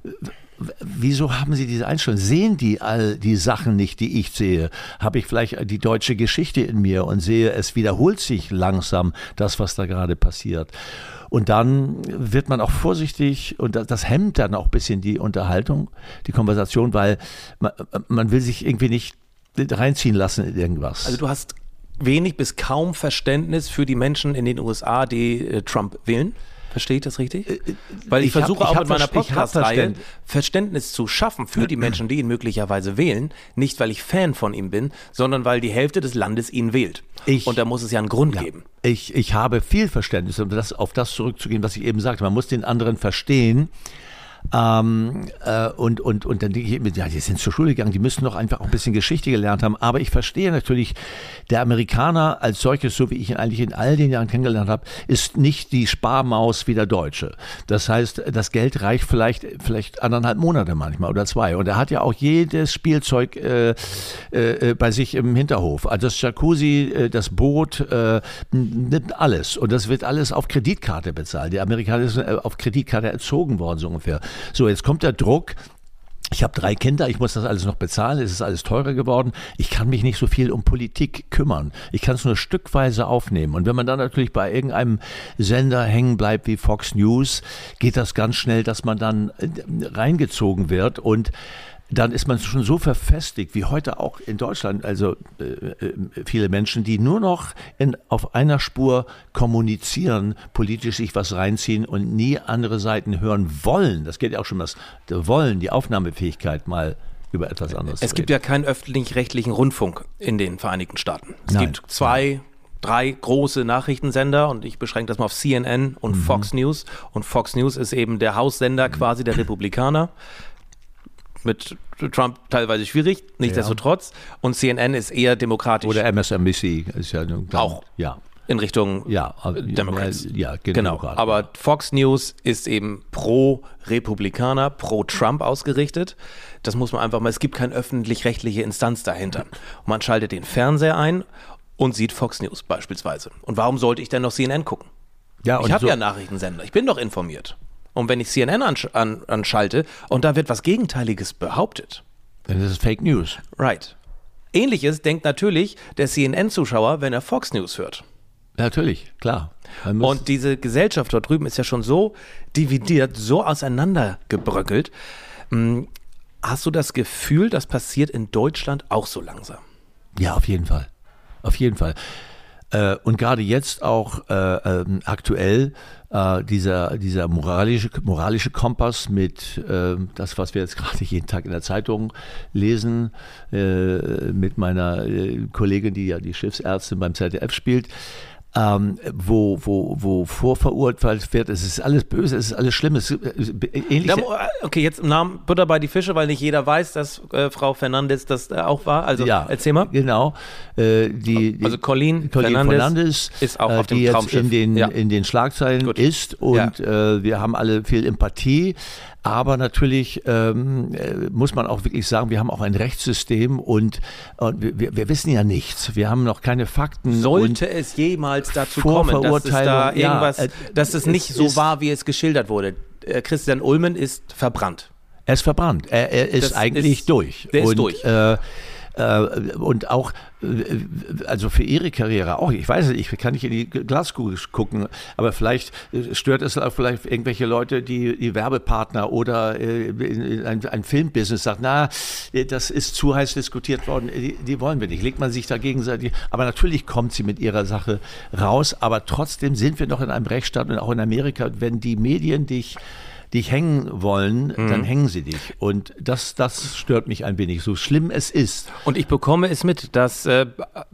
Wieso haben sie diese Einstellung? Sehen die all die Sachen nicht, die ich sehe? Habe ich vielleicht die deutsche Geschichte in mir und sehe, es wiederholt sich langsam das, was da gerade passiert. Und dann wird man auch vorsichtig und das hemmt dann auch ein bisschen die Unterhaltung, die Konversation, weil man, man will sich irgendwie nicht reinziehen lassen in irgendwas. Also du hast wenig bis kaum Verständnis für die Menschen in den U S A, die äh, Trump wählen? Verstehe ich das richtig? Weil ich, ich versuche hab, ich auch mit meiner Podcast-Reihe Verständnis zu schaffen für die Menschen, die ihn möglicherweise wählen. Nicht, weil ich Fan von ihm bin, sondern weil die Hälfte des Landes ihn wählt. Ich, Und da muss es ja einen Grund ja, geben. Ich, ich habe viel Verständnis, um das, auf das zurückzugehen, was ich eben sagte. Man muss den anderen verstehen. Ähm, äh, und, und, und dann denke ich mir, ja, die sind zur Schule gegangen, die müssen doch einfach auch ein bisschen Geschichte gelernt haben. Aber ich verstehe natürlich, der Amerikaner als solches, so wie ich ihn eigentlich in all den Jahren kennengelernt habe, ist nicht die Sparmaus wie der Deutsche. Das heißt, das Geld reicht vielleicht, vielleicht anderthalb Monate manchmal oder zwei. Und er hat ja auch jedes Spielzeug äh, äh, bei sich im Hinterhof. Also das Jacuzzi, äh, das Boot, äh, nimmt alles. Und das wird alles auf Kreditkarte bezahlt. Die Amerikaner sind auf Kreditkarte erzogen worden, so ungefähr. So, jetzt kommt der Druck. Ich habe drei Kinder, ich muss das alles noch bezahlen, es ist alles teurer geworden. Ich kann mich nicht so viel um Politik kümmern. Ich kann es nur stückweise aufnehmen. Und wenn man dann natürlich bei irgendeinem Sender hängen bleibt wie Fox News, geht das ganz schnell, dass man dann reingezogen wird und dann ist man schon so verfestigt, wie heute auch in Deutschland, also äh, viele Menschen, die nur noch in, auf einer Spur kommunizieren, politisch sich was reinziehen und nie andere Seiten hören wollen. Das geht ja auch schon das Wollen, die Aufnahmefähigkeit mal über etwas anderes zu reden. Es gibt ja keinen öffentlich-rechtlichen Rundfunk in den Vereinigten Staaten. Es Nein. gibt zwei, drei große Nachrichtensender und ich beschränke das mal auf C N N und mhm. Fox News. Und Fox News ist eben der Haussender quasi der Republikaner. Mit Trump teilweise schwierig, nichtsdestotrotz. Ja. Und C N N ist eher demokratisch. Oder M S N B C ist ja dann, auch ja. in Richtung ja, Democrats. Ja, genau. Demokraten. Aber Fox News ist eben pro Republikaner, pro Trump ausgerichtet. Das muss man einfach mal, es gibt keine öffentlich-rechtliche Instanz dahinter. Und man schaltet den Fernseher ein und sieht Fox News beispielsweise. Und warum sollte ich denn noch C N N gucken? Ja, ich habe so ja Nachrichtensender, ich bin doch informiert. Und wenn ich C N N ansch- an, anschalte und da wird was Gegenteiliges behauptet. Dann ist es Fake News. Right. Ähnliches denkt natürlich der C N N-Zuschauer, wenn er Fox News hört. Natürlich, klar. Und diese Gesellschaft dort drüben ist ja schon so dividiert, so auseinandergebröckelt. Hast du das Gefühl, das passiert in Deutschland auch so langsam? Ja, auf jeden Fall. Auf jeden Fall. Und gerade jetzt auch äh, äh, aktuell äh, dieser, dieser moralische, moralische Kompass mit äh, das, was wir jetzt gerade jeden Tag in der Zeitung lesen, äh, mit meiner äh, Kollegin, die ja die Schiffsärztin beim Z D F spielt, ähm, wo, wo, wo vorverurteilt wird, es ist alles böse, es ist alles schlimm. Es ist ähnlich. Okay, jetzt im Namen Butter bei die Fische, weil nicht jeder weiß, dass äh, Frau Fernandes das äh, auch war. Also ja, erzähl mal. Genau. Äh, die, also Colleen, Colleen Fernandes, Fernandes ist auch auf die dem jetzt Traumschiff. in den, ja. in den Schlagzeilen Gut. ist und ja. äh, wir haben alle viel Empathie. Aber natürlich ähm, muss man auch wirklich sagen, wir haben auch ein Rechtssystem und, und wir, wir wissen ja nichts. Wir haben noch keine Fakten. Sollte es jemals dazu kommen, dass es da irgendwas, ja, äh, dass es nicht es so war, wie es geschildert wurde. Äh, Christian Ulmen ist verbrannt. Er ist verbrannt. Er, er ist das eigentlich ist, durch. Der und, ist durch. Äh, Und auch, also für ihre Karriere auch, ich weiß nicht, ich kann nicht in die Glaskugel gucken, aber vielleicht stört es auch vielleicht irgendwelche Leute, die, die Werbepartner oder ein, ein Filmbusiness sagt, na, das ist zu heiß diskutiert worden, die, die wollen wir nicht, legt man sich da gegenseitig, aber natürlich kommt sie mit ihrer Sache raus, aber trotzdem sind wir noch in einem Rechtsstaat und auch in Amerika, wenn die Medien dich dich hängen wollen, mhm. dann hängen sie dich. Und das, das stört mich ein wenig, so schlimm es ist. Und ich bekomme es mit, dass äh,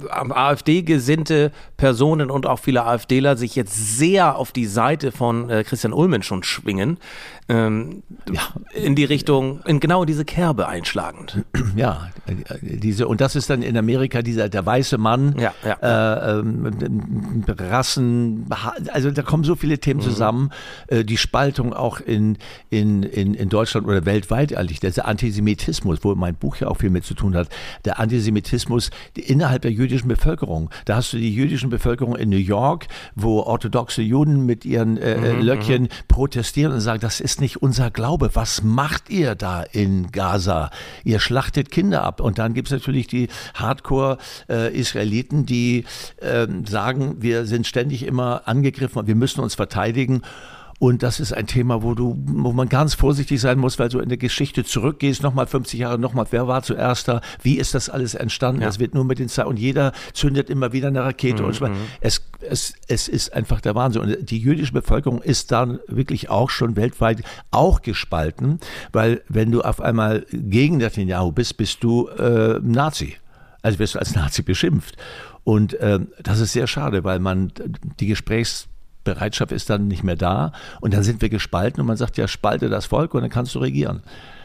AfD-gesinnte Personen und auch viele AfDler sich jetzt sehr auf die Seite von äh, Christian Ulmen schon schwingen. ähm, ja. in die Richtung, in genau diese Kerbe einschlagend. Ja, diese, und das ist dann in Amerika dieser, der weiße Mann, ja, ja. Äh, ähm, Rassen, also da kommen so viele Themen zusammen, mhm. äh, die Spaltung auch in, in, in, in Deutschland oder weltweit eigentlich, der Antisemitismus, wo mein Buch ja auch viel mit zu tun hat, der Antisemitismus innerhalb der jüdischen Bevölkerung. Da hast du die jüdischen Bevölkerung in New York, wo orthodoxe Juden mit ihren äh, mhm, Löckchen mhm. protestieren und sagen, das ist nicht unser Glaube. Was macht ihr da in Gaza? Ihr schlachtet Kinder ab. Und dann gibt es natürlich die Hardcore-Israeliten, äh, die äh, sagen, wir sind ständig immer angegriffen und wir müssen uns verteidigen. Und das ist ein Thema, wo du, wo man ganz vorsichtig sein muss, weil du in der Geschichte zurückgehst, nochmal fünfzig Jahre, nochmal, wer war zuerst da? Wie ist das alles entstanden? Ja. Das wird nur mit den Zeit, und jeder zündet immer wieder eine Rakete. Mhm. Und so. es, es, es ist einfach der Wahnsinn. Und die jüdische Bevölkerung ist dann wirklich auch schon weltweit auch gespalten, weil wenn du auf einmal gegen Netanyahu bist, bist du äh, Nazi. Also wirst du als Nazi beschimpft. Und äh, das ist sehr schade, weil man die Gesprächs Bereitschaft ist dann nicht mehr da und dann sind wir gespalten und man sagt ja, spalte das Volk und dann kannst du regieren.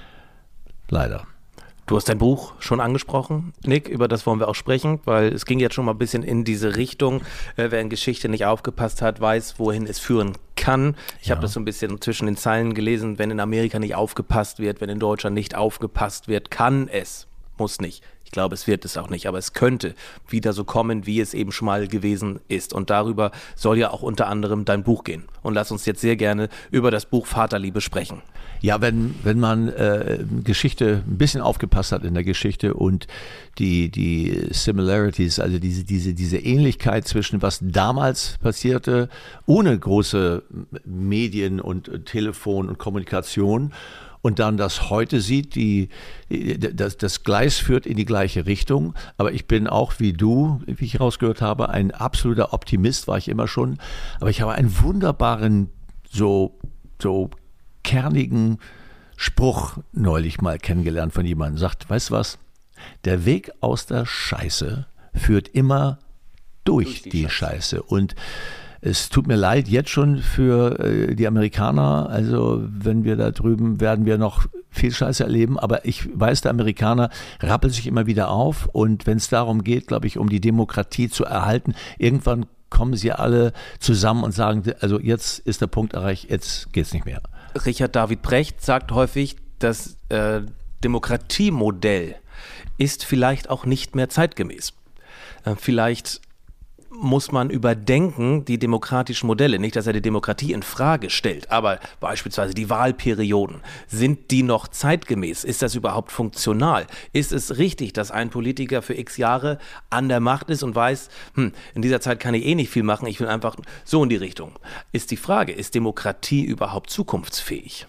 Leider. Du hast dein Buch schon angesprochen, Nick, über das wollen wir auch sprechen, weil es ging jetzt schon mal ein bisschen in diese Richtung. Äh, wer in Geschichte nicht aufgepasst hat, weiß, wohin es führen kann. Ich ja. habe das so ein bisschen zwischen den Zeilen gelesen, wenn in Amerika nicht aufgepasst wird, wenn in Deutschland nicht aufgepasst wird, kann es, muss nicht. Ich glaube, es wird es auch nicht, aber es könnte wieder so kommen, wie es eben schon mal gewesen ist. Und darüber soll ja auch unter anderem dein Buch gehen. Und lass uns jetzt sehr gerne über das Buch Vaterliebe sprechen. Ja, wenn, wenn man äh, Geschichte ein bisschen aufgepasst hat in der Geschichte und die, die Similarities, also diese, diese, diese Ähnlichkeit zwischen was damals passierte, ohne große Medien und Telefon und Kommunikation, und dann das heute sieht, die, das, das Gleis führt in die gleiche Richtung. Aber ich bin auch wie du, wie ich rausgehört habe, ein absoluter Optimist, war ich immer schon. Aber ich habe einen wunderbaren, so, so kernigen Spruch neulich mal kennengelernt von jemandem. Sagt, weißt du was? Der Weg aus der Scheiße führt immer durch, durch die, die Scheiße. Scheiße. Und es tut mir leid, jetzt schon für äh, die Amerikaner, also wenn wir da drüben, werden wir noch viel Scheiße erleben, aber ich weiß, der Amerikaner rappelt sich immer wieder auf und wenn es darum geht, glaube ich, um die Demokratie zu erhalten, irgendwann kommen sie alle zusammen und sagen, also jetzt ist der Punkt erreicht, jetzt geht's nicht mehr. Richard David Precht sagt häufig, das äh, Demokratiemodell ist vielleicht auch nicht mehr zeitgemäß. Äh, vielleicht muss man überdenken, die demokratischen Modelle. Nicht, dass er die Demokratie in Frage stellt, aber beispielsweise die Wahlperioden. Sind die noch zeitgemäß? Ist das überhaupt funktional? Ist es richtig, dass ein Politiker für x Jahre an der Macht ist und weiß, hm, in dieser Zeit kann ich eh nicht viel machen, ich will einfach so in die Richtung? Ist die Frage, ist Demokratie überhaupt zukunftsfähig?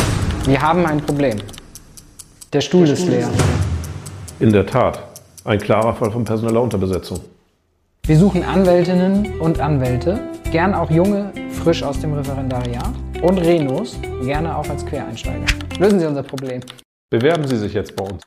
Wir haben ein Problem. Der Stuhl ist leer. In der Tat. Ein klarer Fall von personeller Unterbesetzung. Wir suchen Anwältinnen und Anwälte, gern auch junge, frisch aus dem Referendariat und Renos, gerne auch als Quereinsteiger. Lösen Sie unser Problem. Bewerben Sie sich jetzt bei uns.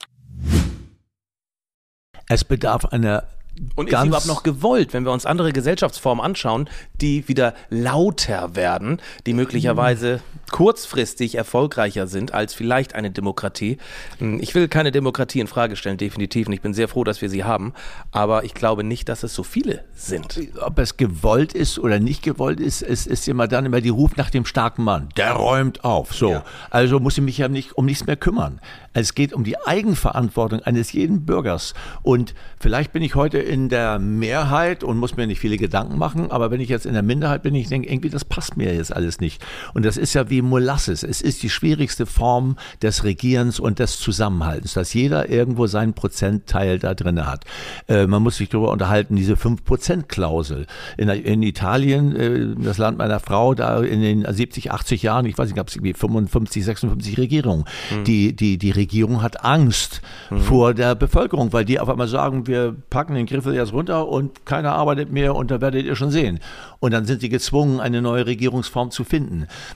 Es bedarf einer Und ist sie überhaupt noch gewollt, wenn wir uns andere Gesellschaftsformen anschauen, die wieder lauter werden, die möglicherweise kurzfristig erfolgreicher sind als vielleicht eine Demokratie? Ich will keine Demokratie in Frage stellen, definitiv. Und ich bin sehr froh, dass wir sie haben. Aber ich glaube nicht, dass es so viele sind. Ob es gewollt ist oder nicht gewollt ist, es ist immer dann immer die Ruf nach dem starken Mann. Der räumt auf. So. Ja. Also muss ich mich ja nicht um nichts mehr kümmern. Es geht um die Eigenverantwortung eines jeden Bürgers. Und vielleicht bin ich heute in der Mehrheit und muss mir nicht viele Gedanken machen, aber wenn ich jetzt in der Minderheit bin, ich denke, irgendwie, das passt mir jetzt alles nicht. Und das ist ja wie Molasses. Es ist die schwierigste Form des Regierens und des Zusammenhaltens, dass jeder irgendwo seinen Prozentteil da drin hat. Äh, man muss sich darüber unterhalten, diese fünf Prozent Klausel. In, in Italien, äh, das Land meiner Frau, da in den siebzig, achtzig Jahren, ich weiß nicht, gab es irgendwie fünfundfünfzig, sechsundfünfzig Regierungen. Mhm. Die, die, die Regierung hat Angst mhm. vor der Bevölkerung, weil die auf einmal sagen, wir packen den Griffel jetzt runter und keiner arbeitet mehr und da werdet ihr schon sehen. Und dann sind sie gezwungen, eine neue Regierungsform zu finden. Diese verschiedenen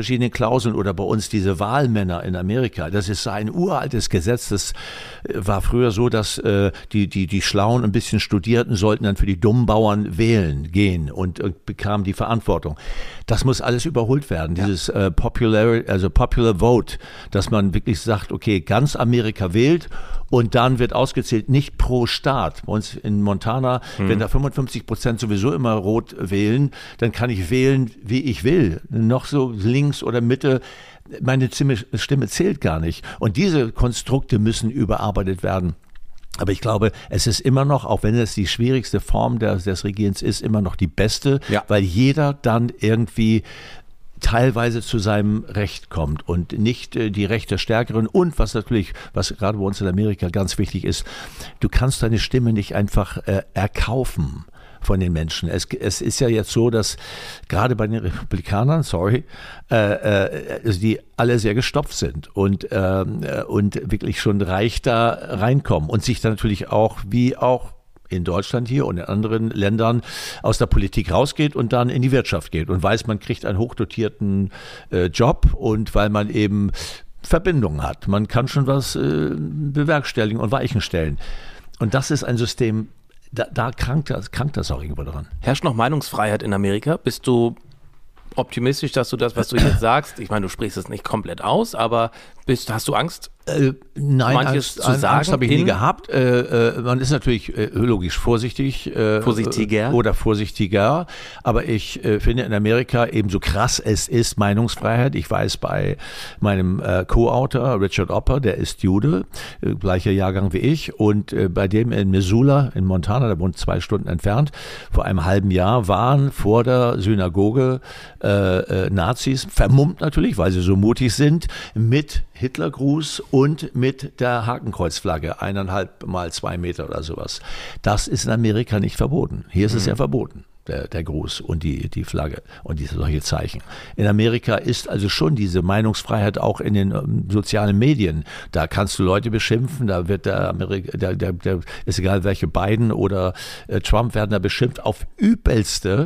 verschiedenen Klauseln oder bei uns diese Wahlmänner in Amerika. Das ist ein uraltes Gesetz. Das war früher so, dass äh, die, die, die Schlauen ein bisschen Studierten sollten dann für die dummen Bauern wählen gehen und, und bekamen die Verantwortung. Das muss alles überholt werden. Ja. Dieses äh, Popular, also Popular Vote, dass man wirklich sagt, okay, ganz Amerika wählt und dann wird ausgezählt, nicht pro Staat. Bei uns in Montana, mhm. wenn da fünfundfünfzig Prozent sowieso immer rot wählen, dann kann ich wählen, wie ich will. Noch so links oder Mitte. Meine Stimme zählt gar nicht. Und diese Konstrukte müssen überarbeitet werden. Aber ich glaube, es ist immer noch, auch wenn es die schwierigste Form des, des Regierens ist, immer noch die beste, ja. weil jeder dann irgendwie teilweise zu seinem Recht kommt und nicht äh, die Rechte der Stärkeren. Und was natürlich, was gerade bei uns in Amerika ganz wichtig ist, du kannst deine Stimme nicht einfach äh, erkaufen von den Menschen. Es, es ist ja jetzt so, dass gerade bei den Republikanern, sorry, äh, äh, also die alle sehr gestopft sind und, äh, und wirklich schon reich da reinkommen und sich dann natürlich auch, wie auch in Deutschland hier und in anderen Ländern aus der Politik rausgeht und dann in die Wirtschaft geht und weiß, man kriegt einen hochdotierten äh, Job und weil man eben Verbindungen hat. Man kann schon was äh, bewerkstelligen und Weichen stellen. Und das ist ein System, da, da krankt, das, krankt das auch irgendwo dran. Herrscht noch Meinungsfreiheit in Amerika? Bist du optimistisch, dass du das, was du jetzt sagst, ich meine, du sprichst es nicht komplett aus, aber bist, hast du Angst? Äh, nein, manches Angst, zu sagen Angst habe ich nie gehabt. Äh, äh, man ist natürlich äh, logisch vorsichtig. Äh, vorsichtiger. Oder vorsichtiger. Aber ich äh, finde in Amerika eben so krass es ist Meinungsfreiheit. Ich weiß bei meinem äh, Co-Autor Richard Opper, der ist Jude, äh, gleicher Jahrgang wie ich. Und äh, bei dem in Missoula, in Montana, der wohnt zwei Stunden entfernt, vor einem halben Jahr waren vor der Synagoge äh, äh, Nazis, vermummt natürlich, weil sie so mutig sind, mit Hitlergruß und mit der Hakenkreuzflagge, eineinhalb mal zwei Meter oder sowas. Das ist in Amerika nicht verboten. Hier ist mhm. es ja verboten, der, der Gruß und die, die Flagge und diese solche Zeichen. In Amerika ist also schon diese Meinungsfreiheit auch in den um, sozialen Medien. Da kannst du Leute beschimpfen, da wird der Amerika, der, der, der ist egal welche Biden oder äh, Trump werden da beschimpft auf übelste.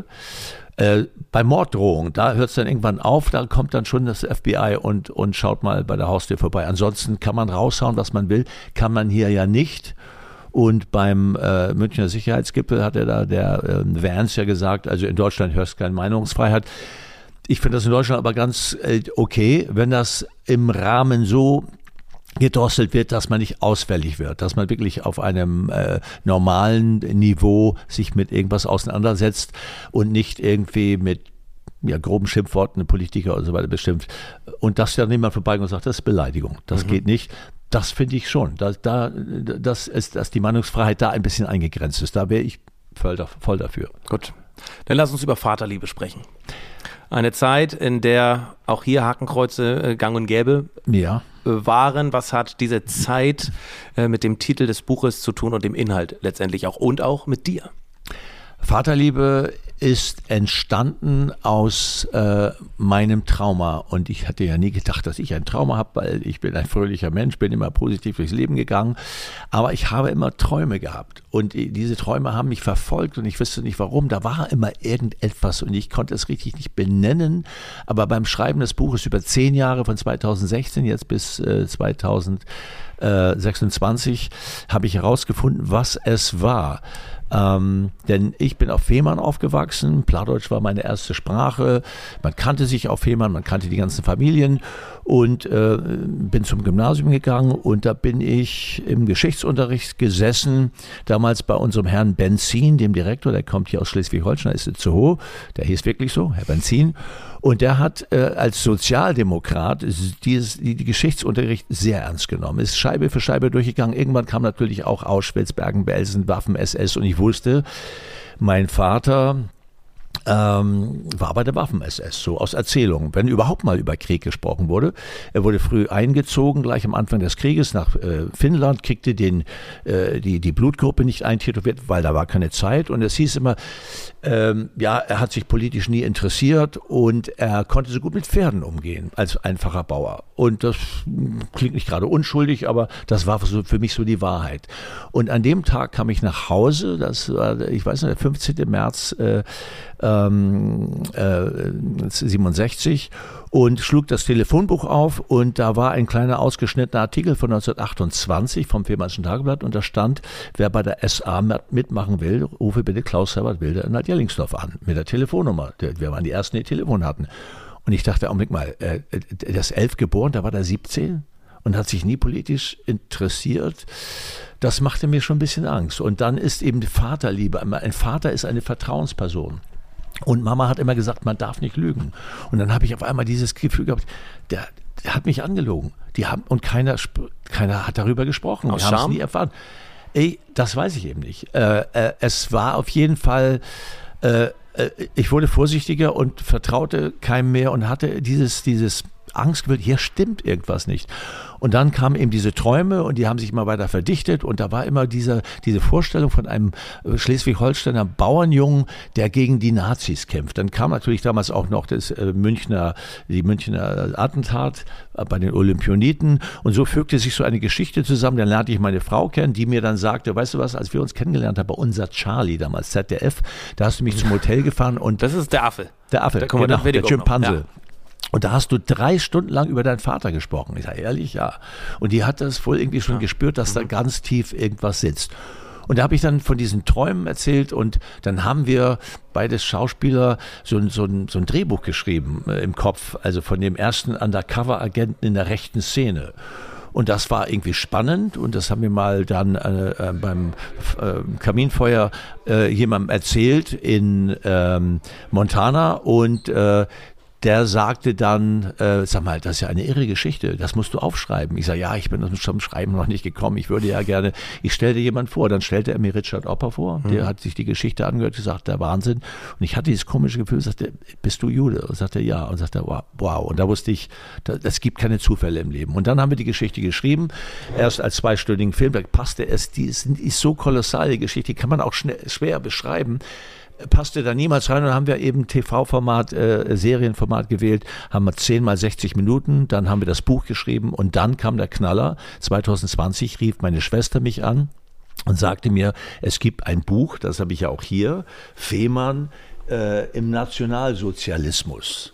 Äh, bei Morddrohungen, da hört es dann irgendwann auf, da kommt dann schon das F B I und, und schaut mal bei der Haustür vorbei. Ansonsten kann man raushauen, was man will, kann man hier ja nicht. Und beim äh, Münchner Sicherheitsgipfel hat er da, der äh, Vance ja gesagt, also in Deutschland hörst du keine Meinungsfreiheit. Ich finde das in Deutschland aber ganz äh, okay, wenn das im Rahmen so gedrosselt wird, dass man nicht ausfällig wird, dass man wirklich auf einem äh, normalen Niveau sich mit irgendwas auseinandersetzt und nicht irgendwie mit ja, groben Schimpfworten Politiker und so weiter bestimmt. Und dass ja niemand vorbeigeht und sagt, das ist Beleidigung, das mhm. geht nicht. Das finde ich schon, da, da, das ist, dass die Meinungsfreiheit da ein bisschen eingegrenzt ist. Da wäre ich voll, voll dafür. Gut, dann lass uns über Vaterliebe sprechen. Eine Zeit, in der auch hier Hakenkreuze äh, gang und gäbe ja. waren. Was hat diese Zeit äh, mit dem Titel des Buches zu tun und dem Inhalt letztendlich auch und auch mit dir? Vaterliebe ist entstanden aus äh, meinem Trauma und ich hatte ja nie gedacht, dass ich ein Trauma habe, weil ich bin ein fröhlicher Mensch, bin immer positiv durchs Leben gegangen, aber ich habe immer Träume gehabt und diese Träume haben mich verfolgt und ich wusste nicht warum, da war immer irgendetwas und ich konnte es richtig nicht benennen, aber beim Schreiben des Buches über zehn Jahre von zweitausendsechzehn jetzt bis äh, zweitausendsechsundzwanzig habe ich herausgefunden, was es war. Ähm, denn ich bin auf Fehmarn aufgewachsen, Plattdeutsch war meine erste Sprache, man kannte sich auf Fehmarn, man kannte die ganzen Familien und äh, bin zum Gymnasium gegangen und da bin ich im Geschichtsunterricht gesessen, damals bei unserem Herrn Benzin, dem Direktor, der kommt hier aus Schleswig-Holstein, ist in Itzehoe, der hieß wirklich so, Herr Benzin. Und der hat äh, als Sozialdemokrat dieses, die, die Geschichtsunterricht sehr ernst genommen, ist Scheibe für Scheibe durchgegangen. Irgendwann kam natürlich auch Auschwitz, Bergen-Belsen, Waffen, S S und ich wusste, mein Vater ähm, war bei der Waffen-S S, so aus Erzählungen, wenn überhaupt mal über Krieg gesprochen wurde. Er wurde früh eingezogen, gleich am Anfang des Krieges nach äh, Finnland, kriegte den, äh, die, die Blutgruppe nicht eintätowiert, weil da war keine Zeit und es hieß immer, ähm, ja, er hat sich politisch nie interessiert und er konnte so gut mit Pferden umgehen als einfacher Bauer. Und das klingt nicht gerade unschuldig, aber das war so für mich so die Wahrheit. Und an dem Tag kam ich nach Hause, das war, ich weiß nicht, der fünfzehnten März äh, ähm, äh, siebenundsechzig und schlug das Telefonbuch auf und da war ein kleiner ausgeschnittener Artikel von neunzehnhundertachtundzwanzig vom Fehmarnischen Tageblatt und da stand, wer bei der S A mitmachen will, rufe bitte Klaus-Herbert Wilder in Bad Jellingsdorf an mit der Telefonnummer. Wir waren die Ersten, die Telefon hatten. Und ich dachte, Augenblick mal, äh, der ist elf geboren, da war der siebzehn und hat sich nie politisch interessiert. Das machte mir schon ein bisschen Angst. Und dann ist eben die Vaterliebe. Ein Vater ist eine Vertrauensperson. Und Mama hat immer gesagt, man darf nicht lügen. Und dann habe ich auf einmal dieses Gefühl gehabt, der, der hat mich angelogen. Die haben, und keiner, keiner hat darüber gesprochen. Aus Wir haben es Scham? nie erfahren. Ey, das weiß ich eben nicht. Äh, äh, es war auf jeden Fall... Äh, ich wurde vorsichtiger und vertraute keinem mehr und hatte dieses, dieses Angstgefühl, hier stimmt irgendwas nicht. Und dann kamen eben diese Träume und die haben sich immer weiter verdichtet und da war immer diese, diese Vorstellung von einem Schleswig-Holsteiner Bauernjungen, der gegen die Nazis kämpft. Dann kam natürlich damals auch noch das äh, Münchner, die Münchner Attentat bei den Olympioniken und so fügte sich so eine Geschichte zusammen. Dann lernte ich meine Frau kennen, die mir dann sagte, weißt du was, als wir uns kennengelernt haben, bei unser Charlie damals, Z D F, da hast du mich zum Hotel gefahren und... Das ist der Affe. Der Affe, da kommen wir genau, der Schimpanse. Ja. Und da hast du drei Stunden lang über deinen Vater gesprochen. Ich sage, ehrlich, ja. Und die hat das wohl irgendwie schon ja. gespürt, dass mhm. da ganz tief irgendwas sitzt. Und da habe ich dann von diesen Träumen erzählt und dann haben wir beide Schauspieler so ein, so ein, so ein Drehbuch geschrieben äh, im Kopf, also von dem ersten Undercover-Agenten in der rechten Szene. Und das war irgendwie spannend und das haben wir mal dann äh, beim äh, Kaminfeuer äh, jemandem erzählt in ähm, Montana und äh, der sagte dann, äh, sag mal, das ist ja eine irre Geschichte, das musst du aufschreiben. Ich sage, ja, ich bin zum Schreiben noch nicht gekommen, ich würde ja gerne, ich stelle dir jemand vor. Dann stellte er mir Richard Opper vor, mhm. der hat sich die Geschichte angehört, gesagt, der Wahnsinn. Und ich hatte dieses komische Gefühl, sagte, bist du Jude? Und sagte, ja. Und sagte, wow. Und da wusste ich, es gibt keine Zufälle im Leben. Und dann haben wir die Geschichte geschrieben, erst als zweistündigen Film, da passte es, die ist, die ist so kolossal, die Geschichte, die kann man auch schnell, schwer beschreiben. Passte da niemals rein und dann haben wir eben T V-Format, äh, Serienformat gewählt, haben wir zehn mal sechzig Minuten, dann haben wir das Buch geschrieben und dann kam der Knaller. zwanzig zwanzig rief meine Schwester mich an und sagte mir, es gibt ein Buch, das habe ich ja auch hier, Fehmarn äh, im Nationalsozialismus.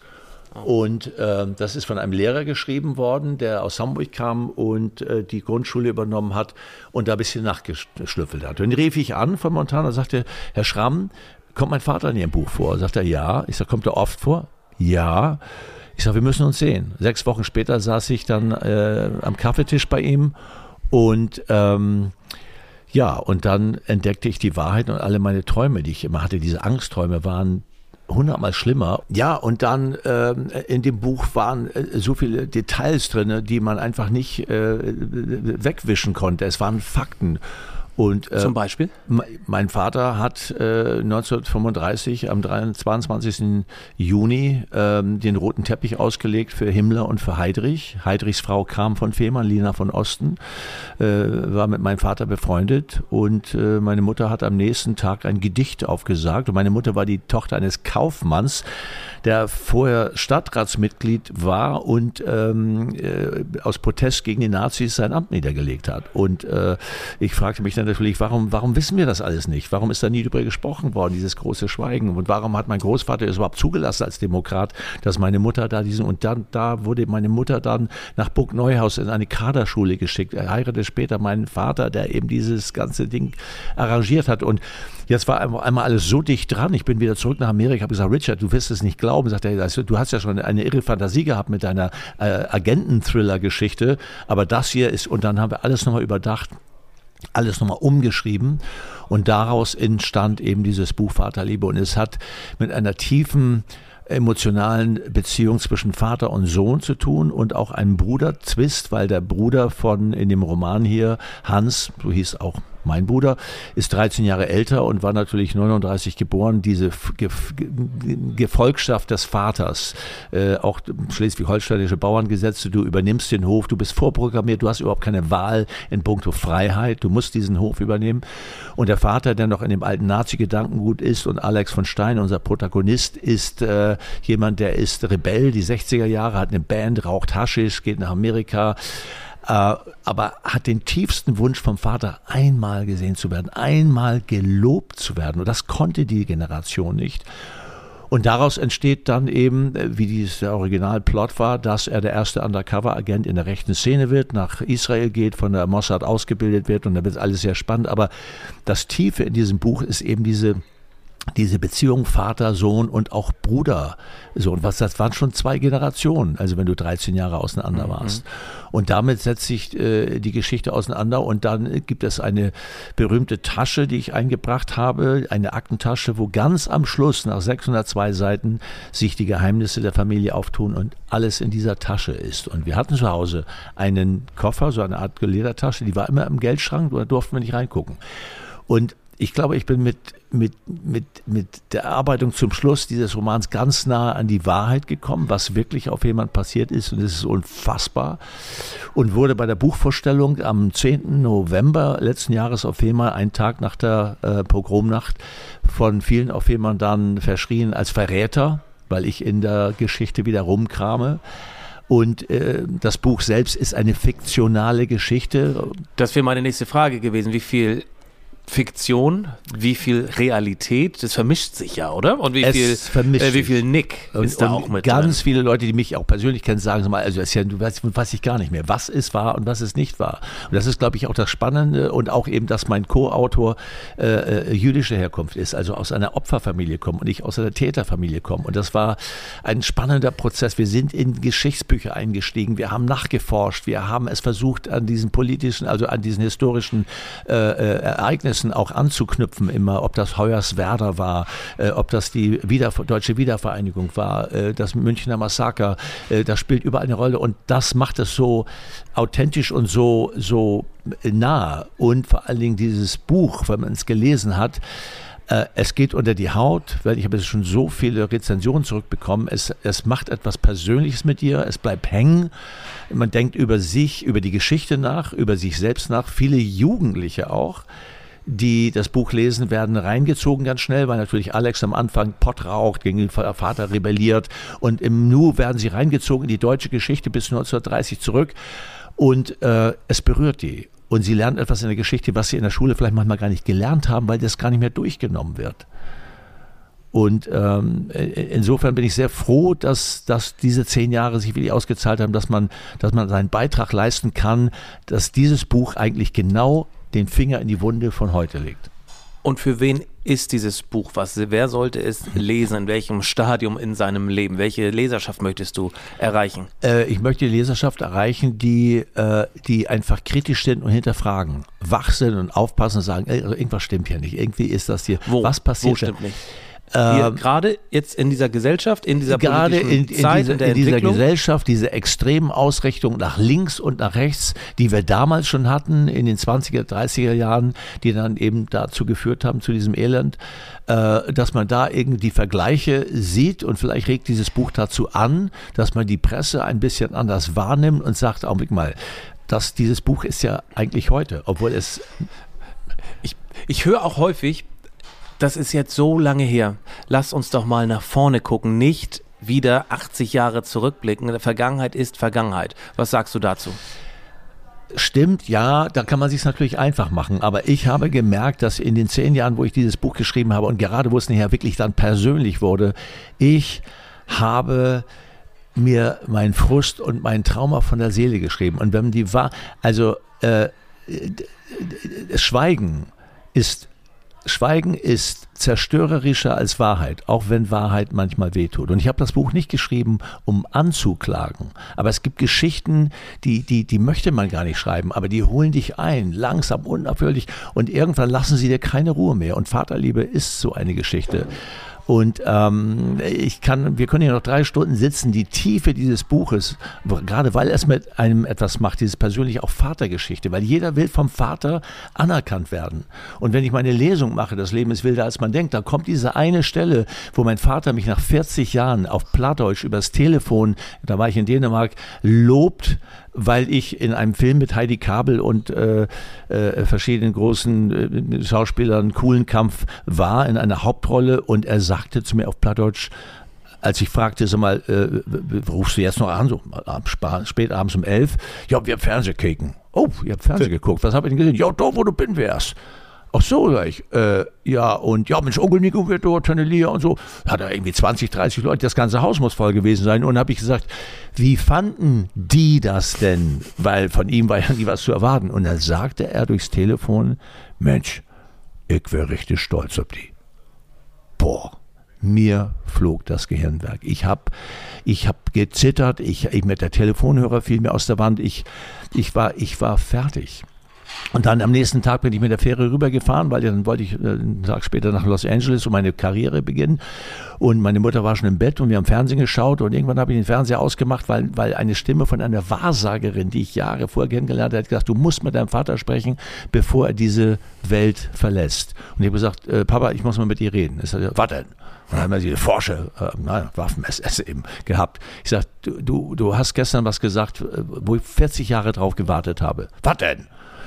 Und äh, das ist von einem Lehrer geschrieben worden, der aus Hamburg kam und äh, die Grundschule übernommen hat und da ein bisschen nachgeschlüffelt hat. Und den rief ich an von Montana und sagte, Herr Schramm, kommt mein Vater in Ihrem Buch vor? Sagt er, ja. Ich sage, kommt er oft vor? Ja. Ich sage, wir müssen uns sehen. Sechs Wochen später saß ich dann äh, am Kaffeetisch bei ihm und ähm, ja, und dann entdeckte ich die Wahrheit und alle meine Träume, die ich immer hatte, diese Angstträume waren hundertmal schlimmer. Ja, und dann äh, in dem Buch waren äh, so viele Details drin, die man einfach nicht äh, wegwischen konnte. Es waren Fakten. Und, äh, Zum Beispiel? Mein Vater hat äh, neunzehnhundertfünfunddreißig am zweiundzwanzigsten Juni äh, den roten Teppich ausgelegt für Himmler und für Heydrich. Heydrichs Frau kam von Fehmarn, Lina von Osten, äh, war mit meinem Vater befreundet und äh, meine Mutter hat am nächsten Tag ein Gedicht aufgesagt. Und meine Mutter war die Tochter eines Kaufmanns, der vorher Stadtratsmitglied war und ähm, äh, aus Protest gegen die Nazis sein Amt niedergelegt hat. Und äh, ich fragte mich dann natürlich, warum, warum wissen wir das alles nicht? Warum ist da nie darüber gesprochen worden, dieses große Schweigen? Und warum hat mein Großvater es überhaupt zugelassen als Demokrat, dass meine Mutter da diesen, und dann, da wurde meine Mutter dann nach Burg Neuhaus in eine Kaderschule geschickt. Er heiratete später meinen Vater, der eben dieses ganze Ding arrangiert hat. Und jetzt war einmal alles so dicht dran. Ich bin wieder zurück nach Amerika, habe gesagt, Richard, du wirst es nicht glauben. Sagt er, du hast ja schon eine irre Fantasie gehabt mit deiner äh, Agenten-Thriller-Geschichte, aber das hier ist, und dann haben wir alles nochmal überdacht, alles nochmal umgeschrieben und daraus entstand eben dieses Buch Vaterliebe und es hat mit einer tiefen emotionalen Beziehung zwischen Vater und Sohn zu tun und auch einem Bruder-Zwist, weil der Bruder von, in dem Roman hier, Hans, so hieß auch mein Bruder, ist dreizehn Jahre älter und war natürlich neununddreißig geboren. Diese Ge Ge Gefolgschaft des Vaters, äh, auch schleswig-holsteinische Bauerngesetze, du übernimmst den Hof, du bist vorprogrammiert, du hast überhaupt keine Wahl in puncto Freiheit, du musst diesen Hof übernehmen. Und der Vater, der noch in dem alten Nazi-Gedankengut ist und Alex von Stein, unser Protagonist, ist äh, jemand, der ist Rebell, die sechziger Jahre, hat eine Band, raucht Haschisch, geht nach Amerika, Uh, aber hat den tiefsten Wunsch vom Vater, einmal gesehen zu werden, einmal gelobt zu werden. Und das konnte die Generation nicht. Und daraus entsteht dann eben, wie dieses der Originalplot war, dass er der erste Undercover-Agent in der rechten Szene wird, nach Israel geht, von der Mossad ausgebildet wird und da wird alles sehr spannend. Aber das Tiefe in diesem Buch ist eben diese diese Beziehung Vater, Sohn und auch Bruder, Sohn, was das waren schon zwei Generationen, also wenn du dreizehn Jahre auseinander warst. Mhm. Und damit setzt sich äh, die Geschichte auseinander und dann gibt es eine berühmte Tasche, die ich eingebracht habe, eine Aktentasche, wo ganz am Schluss nach sechshundertzwei Seiten sich die Geheimnisse der Familie auftun und alles in dieser Tasche ist. Und wir hatten zu Hause einen Koffer, so eine Art Ledertasche, die war immer im Geldschrank, da durften wir nicht reingucken. Und ich glaube, ich bin mit, mit, mit, mit der Erarbeitung zum Schluss dieses Romans ganz nah an die Wahrheit gekommen, was wirklich auf jemand passiert ist. Und es ist unfassbar. Und wurde bei der Buchvorstellung am zehnten November letzten Jahres auf Fehmarn, einen Tag nach der äh, Pogromnacht, von vielen auf Fehmarn dann verschrien als Verräter, weil ich in der Geschichte wieder rumkrame. Und äh, das Buch selbst ist eine fiktionale Geschichte. Das wäre meine nächste Frage gewesen. Wie viel Fiktion, wie viel Realität, das vermischt sich ja, oder? Und wie es viel, äh, wie viel Nick und, ist da und auch mit ganz drin? Viele Leute, die mich auch persönlich kennen, sagen so mal, also das ist ja, du weißt, weiß ich gar nicht mehr, was ist wahr und was ist nicht wahr. Und das ist, glaube ich, auch das Spannende und auch eben, dass mein Co-Autor äh, jüdische Herkunft ist, also aus einer Opferfamilie kommt und ich aus einer Täterfamilie komme. Und das war ein spannender Prozess. Wir sind in Geschichtsbücher eingestiegen, wir haben nachgeforscht, wir haben es versucht, an diesen politischen, also an diesen historischen äh, Ereignissen auch anzuknüpfen immer, ob das Hoyerswerda war, äh, ob das die Wieder- deutsche Wiedervereinigung war, äh, das Münchner Massaker, äh, das spielt überall eine Rolle und das macht es so authentisch und so, so nah und vor allen Dingen dieses Buch, wenn man es gelesen hat, äh, es geht unter die Haut, weil ich habe jetzt schon so viele Rezensionen zurückbekommen, es, es macht etwas Persönliches mit dir, es bleibt hängen, man denkt über sich, über die Geschichte nach, über sich selbst nach, viele Jugendliche auch, die das Buch lesen, werden reingezogen ganz schnell, weil natürlich Alex am Anfang Pott raucht, gegen den Vater rebelliert und im Nu werden sie reingezogen in die deutsche Geschichte bis neunzehnhundertdreißig zurück und äh, es berührt die und sie lernen etwas in der Geschichte, was sie in der Schule vielleicht manchmal gar nicht gelernt haben, weil das gar nicht mehr durchgenommen wird. Und ähm, insofern bin ich sehr froh, dass, dass diese zehn Jahre sich wirklich ausgezahlt haben, dass man, dass man seinen Beitrag leisten kann, dass dieses Buch eigentlich genau den Finger in die Wunde von heute legt. Und für wen ist dieses Buch was? Wer sollte es lesen? In welchem Stadium in seinem Leben? Welche Leserschaft möchtest du erreichen? Äh, ich möchte die Leserschaft erreichen, die, äh, die einfach kritisch sind und hinterfragen, wach sind und aufpassen und sagen, ey, also irgendwas stimmt hier nicht. Irgendwie ist das hier, wo, was passiert? Wo stimmt nicht? Ähm, gerade jetzt in dieser Gesellschaft, in dieser gerade politischen in, in Zeit, dieser, in der in dieser Entwicklung? Gesellschaft, diese extremen Ausrichtung nach links und nach rechts, die wir damals schon hatten, in den zwanziger, dreißiger Jahren, die dann eben dazu geführt haben, zu diesem Elend, äh, dass man da irgendwie die Vergleiche sieht und vielleicht regt dieses Buch dazu an, dass man die Presse ein bisschen anders wahrnimmt und sagt, Augenblick mal, dass dieses Buch ist ja eigentlich heute, obwohl es... Ich, ich höre auch häufig, das ist jetzt so lange her. Lass uns doch mal nach vorne gucken, nicht wieder achtzig Jahre zurückblicken. Vergangenheit ist Vergangenheit. Was sagst du dazu? Stimmt, ja, da kann man sich natürlich einfach machen. Aber ich habe gemerkt, dass in den zehn Jahren, wo ich dieses Buch geschrieben habe und gerade wo es nachher wirklich dann persönlich wurde, ich habe mir meinen Frust und mein Trauma von der Seele geschrieben. Und wenn die war, also äh, Schweigen ist Schweigen ist zerstörerischer als Wahrheit, auch wenn Wahrheit manchmal wehtut. Und ich habe das Buch nicht geschrieben, um anzuklagen. Aber es gibt Geschichten, die, die, die möchte man gar nicht schreiben, aber die holen dich ein, langsam, unaufhörlich. Und irgendwann lassen sie dir keine Ruhe mehr. Und Vaterliebe ist so eine Geschichte. Und ähm, ich kann, wir können hier noch drei Stunden sitzen, die Tiefe dieses Buches, gerade weil es mit einem etwas macht, dieses persönliche auch Vatergeschichte, weil jeder will vom Vater anerkannt werden. Und wenn ich meine Lesung mache, das Leben ist wilder als man denkt, da kommt diese eine Stelle, wo mein Vater mich nach vierzig Jahren auf Plattdeutsch übers Telefon, da war ich in Dänemark, lobt, weil ich in einem Film mit Heidi Kabel und äh, äh, verschiedenen großen äh, Schauspielern coolen Kampf war in einer Hauptrolle und er sagte zu mir auf Plattdeutsch, als ich fragte, sag mal, äh, rufst du jetzt noch an, so spät abends um elf? Ja, wir haben Fernsehen gekeken. Oh, ihr habt Fernsehen geguckt. Was habt ihr denn gesehen? Ja, da, wo du bin wärst. Ach so, sag ich, äh, ja, und ja, Mensch, Onkel Nico wird dort, Tante Lia und so. Hat er irgendwie zwanzig, dreißig Leute, das ganze Haus muss voll gewesen sein. Und habe ich gesagt, wie fanden die das denn? Weil von ihm war ja nie was zu erwarten. Und dann sagte er durchs Telefon, Mensch, ich wäre richtig stolz auf die. Boah, mir flog das Gehirnwerk. Ich habe ich hab gezittert, ich, ich mit der Telefonhörer fiel mir aus der Wand, ich, ich, war, ich war fertig. Und dann am nächsten Tag bin ich mit der Fähre rübergefahren, weil dann wollte ich einen Tag später nach Los Angeles und meine Karriere beginnen. Und meine Mutter war schon im Bett und wir haben Fernsehen geschaut und irgendwann habe ich den Fernseher ausgemacht, weil, weil eine Stimme von einer Wahrsagerin, die ich Jahre vorher kennengelernt habe, hat gesagt, du musst mit deinem Vater sprechen, bevor er diese Welt verlässt. Und ich habe gesagt, äh, Papa, ich muss mal mit dir reden. Ich sagte, was denn? Und dann haben wir diese Forsche, äh, na, Waffen-S S eben gehabt. Ich sage, du, du, du hast gestern was gesagt, wo ich vierzig Jahre drauf gewartet habe. Was denn?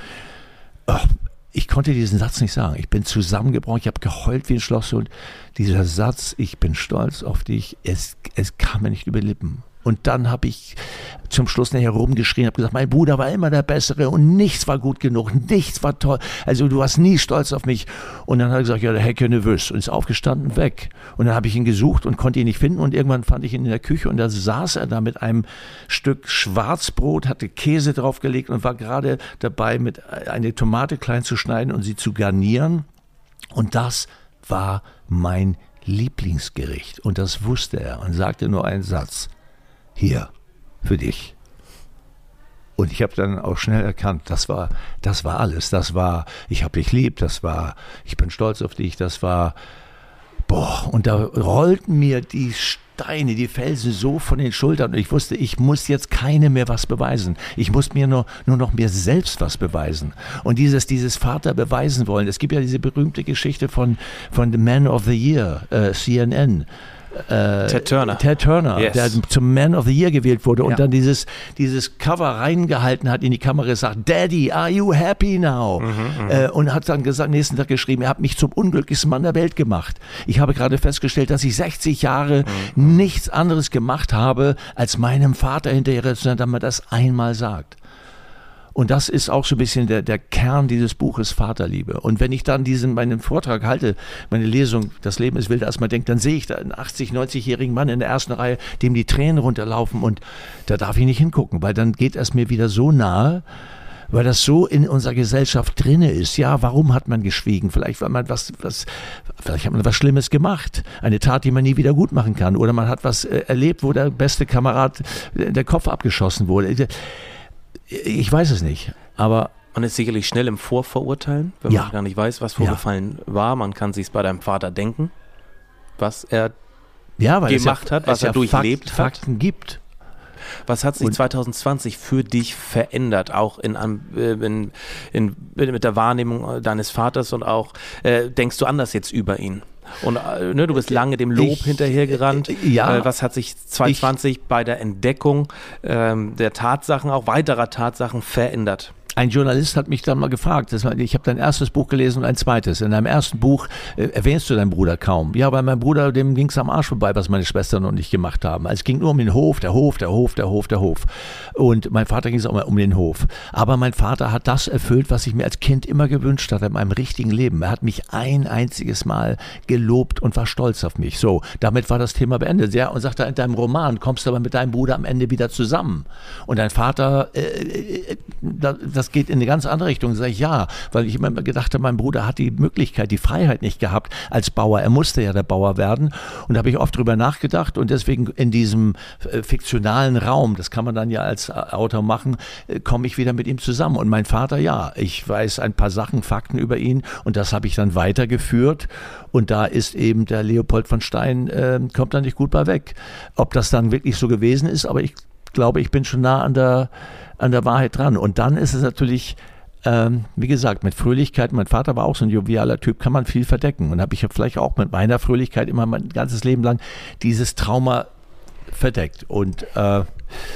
Ach, ich konnte diesen Satz nicht sagen. Ich bin zusammengebrochen, ich habe geheult wie ein Schlosshund. Dieser Satz, ich bin stolz auf dich, es, es kam mir nicht über die Lippen. Und dann habe ich zum Schluss nachher rumgeschrien, habe gesagt, mein Bruder war immer der Bessere und nichts war gut genug, nichts war toll. Also du warst nie stolz auf mich. Und dann hat er gesagt, ja, der Hecke nervös und ist aufgestanden, weg. Und dann habe ich ihn gesucht und konnte ihn nicht finden und irgendwann fand ich ihn in der Küche und da saß er da mit einem Stück Schwarzbrot, hatte Käse draufgelegt und war gerade dabei, mit eine Tomate klein zu schneiden und sie zu garnieren. Und das war mein Lieblingsgericht. Und das wusste er und sagte nur einen Satz. Hier, für dich. Und ich habe dann auch schnell erkannt, das war, das war alles. Das war, ich habe dich lieb, das war, ich bin stolz auf dich, das war, boah, und da rollten mir die Steine, die Felsen so von den Schultern und ich wusste, ich muss jetzt keine mehr was beweisen. Ich muss mir nur, nur noch mir selbst was beweisen. Und dieses, dieses Vater beweisen wollen, es gibt ja diese berühmte Geschichte von, von The Man of the Year, äh, C N N. Äh, Ted Turner. Ted Turner, yes. der zum Man of the Year gewählt wurde ja. und dann dieses, dieses Cover reingehalten hat in die Kamera gesagt, Daddy, are you happy now? Mhm, äh, und hat dann gesagt, nächsten Tag geschrieben, er hat mich zum unglücklichsten Mann der Welt gemacht. Ich habe gerade festgestellt, dass ich sechzig Jahre mhm. nichts anderes gemacht habe, als meinem Vater hinterher zu sein, damit man das einmal sagt. Und das ist auch so ein bisschen der, der Kern dieses Buches Vaterliebe. Und wenn ich dann diesen meinen Vortrag halte, meine Lesung, das Leben ist wilder als man denkt, dann sehe ich da einen achtzig-, neunzigjährigen Mann in der ersten Reihe, dem die Tränen runterlaufen und da darf ich nicht hingucken, weil dann geht es mir wieder so nahe, weil das so in unserer Gesellschaft drinne ist. Ja, warum hat man geschwiegen? Vielleicht, weil man was, was, vielleicht hat man was Schlimmes gemacht. Eine Tat, die man nie wieder gut machen kann. Oder man hat was äh, erlebt, wo der beste Kamerad äh, der Kopf abgeschossen wurde. Ich weiß es nicht, aber... Man ist sicherlich schnell im Vorverurteilen, wenn ja. man gar nicht weiß, was vorgefallen ja. war. Man kann sich bei deinem Vater denken, was er ja, weil gemacht es ja, hat, was es er ja durchlebt Fakt, hat. Fakten gibt. Was hat sich Und zwanzig zwanzig für dich verändert, auch in, in, in, in, mit der Wahrnehmung deines Vaters und auch, äh, denkst du anders jetzt über ihn? Und äh, ne, du bist lange dem Lob ich, hinterhergerannt. Äh, ja, äh, was hat sich zwanzig zwanzig ich, bei der Entdeckung ähm, der Tatsachen, auch weiterer Tatsachen verändert? Ein Journalist hat mich dann mal gefragt, das war, ich habe dein erstes Buch gelesen und ein zweites. In deinem ersten Buch äh, erwähnst du deinen Bruder kaum. Ja, weil mein Bruder, dem ging es am Arsch vorbei, was meine Schwestern und ich gemacht haben. Also es ging nur um den Hof, der Hof, der Hof, der Hof, der Hof. Und mein Vater ging es auch mal um den Hof. Aber mein Vater hat das erfüllt, was ich mir als Kind immer gewünscht hatte in meinem richtigen Leben. Er hat mich ein einziges Mal gelobt und war stolz auf mich. So, damit war das Thema beendet. Ja, und sagte, in deinem Roman kommst du aber mit deinem Bruder am Ende wieder zusammen. Und dein Vater, äh, das Das geht in eine ganz andere Richtung. Sag ich ja, weil ich immer gedacht habe, mein Bruder hat die Möglichkeit, die Freiheit nicht gehabt als Bauer. Er musste ja der Bauer werden. Und da habe ich oft drüber nachgedacht und deswegen in diesem äh, fiktionalen Raum, das kann man dann ja als Autor machen, äh, komme ich wieder mit ihm zusammen. Und mein Vater, ja, ich weiß ein paar Sachen, Fakten über ihn und das habe ich dann weitergeführt. Und da ist eben der Leopold von Stein, äh, kommt da nicht gut bei weg. Ob das dann wirklich so gewesen ist, aber ich glaube, ich bin schon nah an der an der Wahrheit dran. Und dann ist es natürlich, ähm, wie gesagt, mit Fröhlichkeit, mein Vater war auch so ein jovialer Typ, kann man viel verdecken. Und habe ich vielleicht auch mit meiner Fröhlichkeit immer mein ganzes Leben lang dieses Trauma verdeckt. Und äh,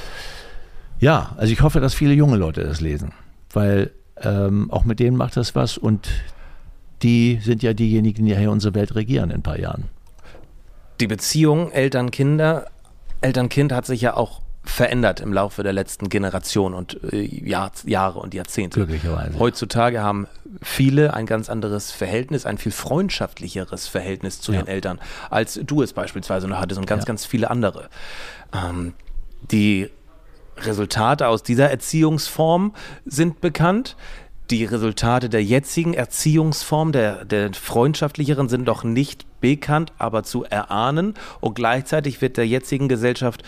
ja, also ich hoffe, dass viele junge Leute das lesen, weil ähm, auch mit denen macht das was und die sind ja diejenigen, die hier unsere Welt regieren in ein paar Jahren. Die Beziehung Eltern-Kinder, Eltern-Kind hat sich ja auch verändert im Laufe der letzten Generation und äh, Jahr, Jahre und Jahrzehnte. Glücklicherweise. Heutzutage haben viele ein ganz anderes Verhältnis, ein viel freundschaftlicheres Verhältnis zu Ja. den Eltern, als du es beispielsweise noch hattest und ganz, Ja. ganz viele andere. Ähm, die Resultate aus dieser Erziehungsform sind bekannt. Die Resultate der jetzigen Erziehungsform, der, der freundschaftlicheren, sind noch nicht bekannt, aber zu erahnen. Und gleichzeitig wird der jetzigen Gesellschaft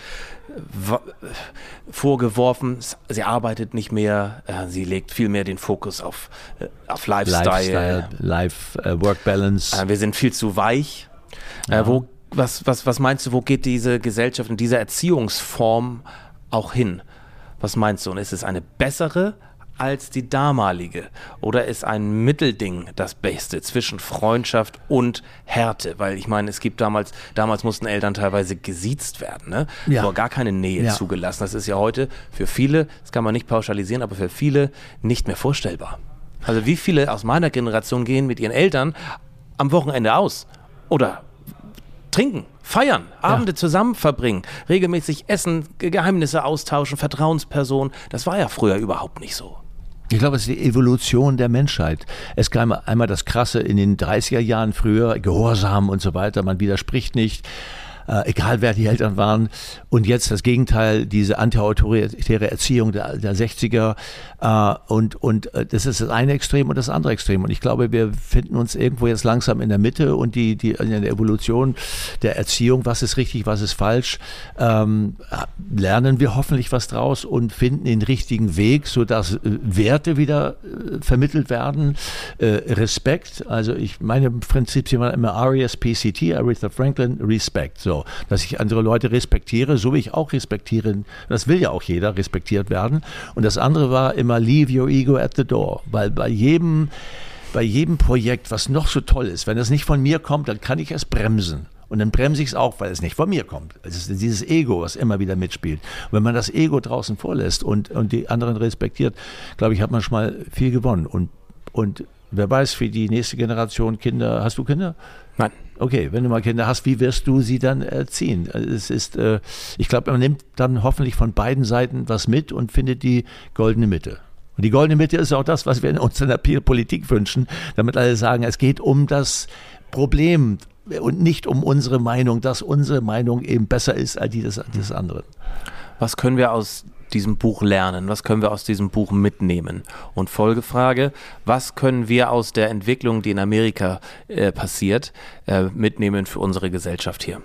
wa- vorgeworfen, sie arbeitet nicht mehr, äh, sie legt viel mehr den Fokus auf, äh, auf Lifestyle. Lifestyle, Life, uh, Work Balance. Äh, wir sind viel zu weich. Ja. Äh, wo, was, was, was meinst du, wo geht diese Gesellschaft in dieser Erziehungsform auch hin? Was meinst du? Und ist es eine bessere als die damalige? Oder ist ein Mittelding das Beste zwischen Freundschaft und Härte? Weil ich meine, es gibt damals, damals mussten Eltern teilweise gesiezt werden, ne? Ja. Aber gar keine Nähe Ja. zugelassen. Das ist ja heute für viele, das kann man nicht pauschalisieren, aber für viele nicht mehr vorstellbar. Also wie viele aus meiner Generation gehen mit ihren Eltern am Wochenende aus? Oder trinken, feiern, Abende zusammen verbringen, regelmäßig essen, Ge- Geheimnisse austauschen, Vertrauenspersonen. Das war ja früher überhaupt nicht so. Ich glaube, es ist die Evolution der Menschheit. Es kam einmal das Krasse in den dreißiger Jahren früher, Gehorsam und so weiter, man widerspricht nicht, äh, egal wer die Eltern waren. Und jetzt das Gegenteil, diese antiautoritäre Erziehung der, der sechziger. Äh, und und äh, das ist das eine Extrem und das andere Extrem. Und ich glaube, wir finden uns irgendwo jetzt langsam in der Mitte und die, die in der Evolution der Erziehung, was ist richtig, was ist falsch, ähm, lernen wir hoffentlich was draus und finden den richtigen Weg, sodass äh, Werte wieder äh, vermittelt werden, äh, Respekt. Also ich meine Prinzipien waren immer R E S P C T, Aretha Franklin, Respect. So, dass ich andere Leute respektiere, so wie ich auch respektiere. Das will ja auch jeder, respektiert werden. Und das andere war immer leave your ego at the door, weil bei jedem, bei jedem Projekt, was noch so toll ist, wenn es nicht von mir kommt, dann kann ich es bremsen. Und dann bremse ich es auch, weil es nicht von mir kommt. Es ist dieses Ego, was immer wieder mitspielt. Und wenn man das Ego draußen vorlässt und, und die anderen respektiert, glaube ich, hat man schon mal viel gewonnen. Und, und wer weiß, für die nächste Generation Kinder, hast du Kinder? Nein. Okay, wenn du mal Kinder hast, wie wirst du sie dann erziehen? Es ist, äh, ich glaube, man nimmt dann hoffentlich von beiden Seiten was mit und findet die goldene Mitte. Und die goldene Mitte ist auch das, was wir uns in der Politik wünschen, damit alle sagen, es geht um das Problem und nicht um unsere Meinung, dass unsere Meinung eben besser ist als die des, des anderen. Was können wir aus diesem Buch lernen? Was können wir aus diesem Buch mitnehmen? Und Folgefrage, was können wir aus der Entwicklung, die in Amerika äh, passiert, äh, mitnehmen für unsere Gesellschaft hier?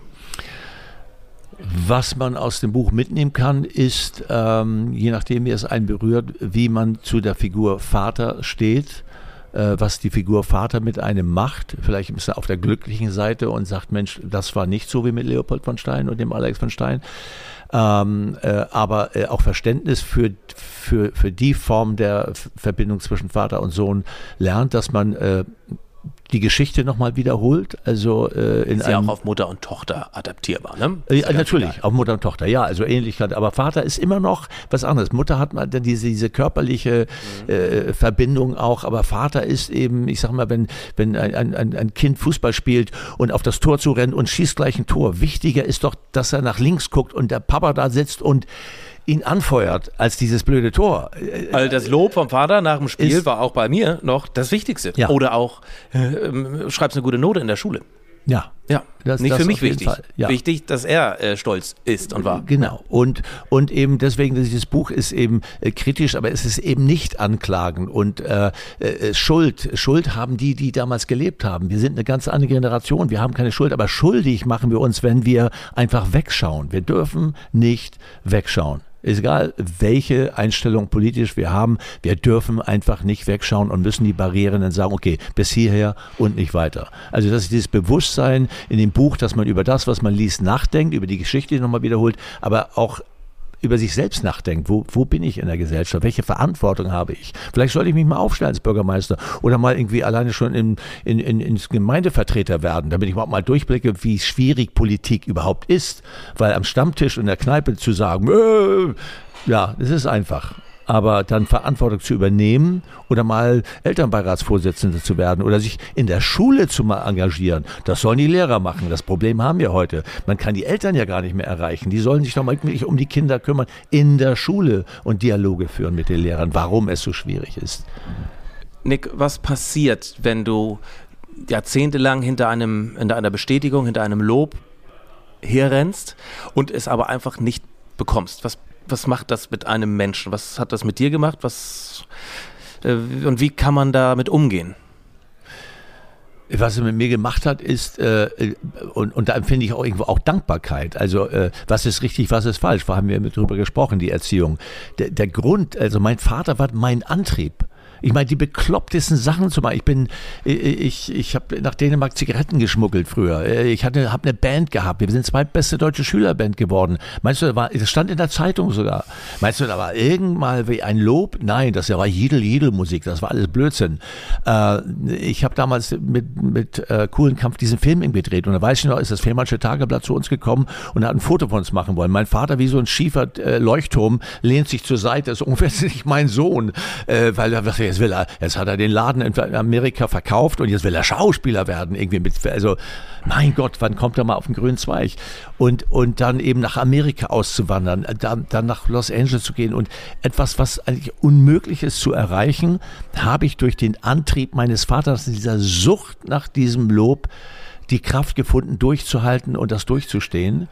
Was man aus dem Buch mitnehmen kann, ist, ähm, je nachdem, wie es einen berührt, wie man zu der Figur Vater steht, äh, was die Figur Vater mit einem macht. Vielleicht ist er auf der glücklichen Seite und sagt, Mensch, das war nicht so wie mit Leopold von Stein und dem Alex von Stein. Ähm, äh, aber äh, auch Verständnis für, für, für die Form der F- Verbindung zwischen Vater und Sohn lernt, dass man äh, die Geschichte nochmal wiederholt. Also äh, in Ist ja einem, auch auf Mutter und Tochter adaptierbar, ne? äh, Ist ja ganz natürlich, egal. auf Mutter und Tochter, ja, also Ähnlichkeit. Aber Vater ist immer noch was anderes. Mutter hat mal diese, diese körperliche äh, Verbindung auch, aber Vater ist eben, ich sag mal, wenn, wenn ein, ein, ein Kind Fußball spielt und auf das Tor zu rennt und schießt gleich ein Tor. Wichtiger ist doch, dass er nach links guckt und der Papa da sitzt und ihn anfeuert als dieses blöde Tor. Also das Lob vom Vater nach dem Spiel Ist- war auch bei mir noch das Wichtigste. Ja. Oder auch, äh, schreibst eine gute Note in der Schule. Ja. Ja, Das- nicht das für mich auf jeden wichtig. Fall, ja. Wichtig, dass er äh, stolz ist und war. Genau. Und, und eben deswegen, dieses Buch ist eben äh, kritisch, aber es ist eben nicht anklagend und äh, äh, Schuld. Schuld haben die, die damals gelebt haben. Wir sind eine ganz andere Generation. Wir haben keine Schuld, aber schuldig machen wir uns, wenn wir einfach wegschauen. Wir dürfen nicht wegschauen. Ist egal, welche Einstellung politisch wir haben, wir dürfen einfach nicht wegschauen und müssen die Barrieren dann sagen, okay, bis hierher und nicht weiter. Also das ist dieses Bewusstsein in dem Buch, dass man über das, was man liest, nachdenkt, über die Geschichte nochmal wiederholt, aber auch über sich selbst nachdenkt. Wo, wo bin ich in der Gesellschaft? Welche Verantwortung habe ich? Vielleicht sollte ich mich mal aufstellen als Bürgermeister oder mal irgendwie alleine schon in, in, in, ins Gemeindevertreter werden, damit ich überhaupt mal durchblicke, wie schwierig Politik überhaupt ist. Weil am Stammtisch in der Kneipe zu sagen, äh, ja, das ist einfach. Aber dann Verantwortung zu übernehmen oder mal Elternbeiratsvorsitzende zu werden oder sich in der Schule zu mal engagieren, das sollen die Lehrer machen. Das Problem haben wir heute. Man kann die Eltern ja gar nicht mehr erreichen. Die sollen sich doch mal wirklich um die Kinder kümmern in der Schule und Dialoge führen mit den Lehrern, warum es so schwierig ist. Nick, was passiert, wenn du jahrzehntelang hinter einem, hinter einer Bestätigung, hinter einem Lob herrennst und es aber einfach nicht bekommst? Was Was macht das mit einem Menschen? Was hat das mit dir gemacht? Was, äh, und wie kann man damit umgehen? Was es mit mir gemacht hat, ist, äh, und, und da empfinde ich auch irgendwo auch Dankbarkeit. Also, äh, was ist richtig, was ist falsch? Wir haben ja darüber gesprochen, die Erziehung. Der, der Grund, also mein Vater war mein Antrieb. Ich meine, die beklopptesten Sachen zu machen. Ich bin, ich, ich habe nach Dänemark Zigaretten geschmuggelt früher. Ich hatte, habe eine Band gehabt. Wir sind zweitbeste deutsche Schülerband geworden. Meinst du, da war, das stand in der Zeitung sogar. Meinst du, da war irgendwann wie ein Lob? Nein, das war Jidel-Jidel-Musik. Das war alles Blödsinn. Äh, ich habe damals mit, mit äh, Coolen Kampf diesen Film gedreht. Und da weiß ich noch, ist das Fehmarnsche Tageblatt zu uns gekommen und hat ein Foto von uns machen wollen. Mein Vater, wie so ein schiefer äh, Leuchtturm, lehnt sich zur Seite. Das ist ungefähr nicht mein Sohn. Äh, weil er Jetzt, will er, jetzt hat er den Laden in Amerika verkauft und jetzt will er Schauspieler werden. Irgendwie mit, also mein Gott, wann kommt er mal auf den grünen Zweig? Und, und dann eben nach Amerika auszuwandern, dann, dann nach Los Angeles zu gehen und etwas, was eigentlich unmöglich ist zu erreichen, habe ich durch den Antrieb meines Vaters, dieser Sucht nach diesem Lob, die Kraft gefunden, durchzuhalten und das durchzustehen.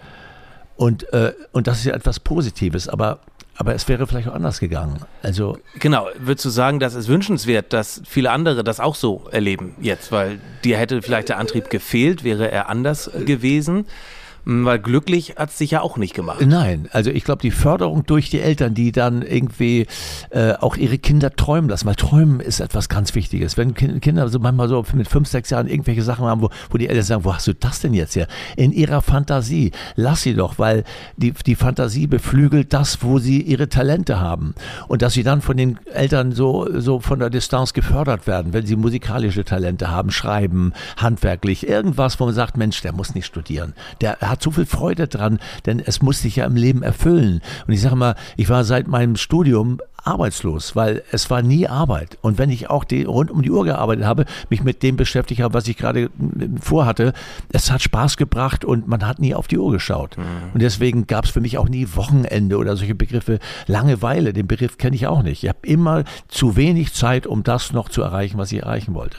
Und, äh, und das ist ja etwas Positives, aber Aber es wäre vielleicht auch anders gegangen. Also genau, würdest du sagen, das ist wünschenswert, dass viele andere das auch so erleben jetzt, weil dir hätte vielleicht der Antrieb gefehlt, wäre er anders gewesen? Weil glücklich hat es dich ja auch nicht gemacht. Nein, also ich glaube, die Förderung durch die Eltern, die dann irgendwie äh, auch ihre Kinder träumen lassen, weil Träumen ist etwas ganz Wichtiges. Wenn Kinder so manchmal so mit fünf, sechs Jahren irgendwelche Sachen haben, wo, wo die Eltern sagen, wo hast du das denn jetzt her? In ihrer Fantasie, lass sie doch, weil die, die Fantasie beflügelt das, wo sie ihre Talente haben. Und dass sie dann von den Eltern so, so von der Distanz gefördert werden, wenn sie musikalische Talente haben, schreiben, handwerklich, irgendwas, wo man sagt, Mensch, der muss nicht studieren, der hat so viel Freude dran, denn es muss sich ja im Leben erfüllen. Und ich sage mal, ich war seit meinem Studium arbeitslos, weil es war nie Arbeit. Und wenn ich auch die, rund um die Uhr gearbeitet habe, mich mit dem beschäftigt habe, was ich gerade vorhatte, es hat Spaß gebracht und man hat nie auf die Uhr geschaut. Mhm. Und deswegen gab es für mich auch nie Wochenende oder solche Begriffe. Langeweile, den Begriff kenne ich auch nicht. Ich habe immer zu wenig Zeit, um das noch zu erreichen, was ich erreichen wollte.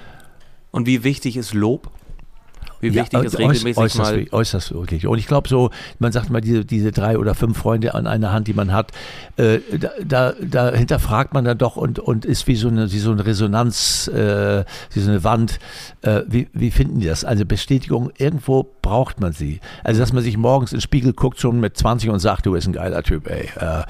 Und wie wichtig ist Lob? Wie wichtig ja, ist regelmäßig äußerst, mal... Äußerst wirklich. Und ich glaube so, man sagt mal, diese, diese drei oder fünf Freunde an einer Hand, die man hat, äh, da, da, da hinterfragt man dann doch und, und ist wie so eine, wie so eine Resonanz, äh, wie so eine Wand. Äh, wie, wie finden die das? Also Bestätigung, irgendwo braucht man sie. Also dass man sich morgens in den Spiegel guckt, schon mit zwanzig und sagt, du bist ein geiler Typ, ey. Äh,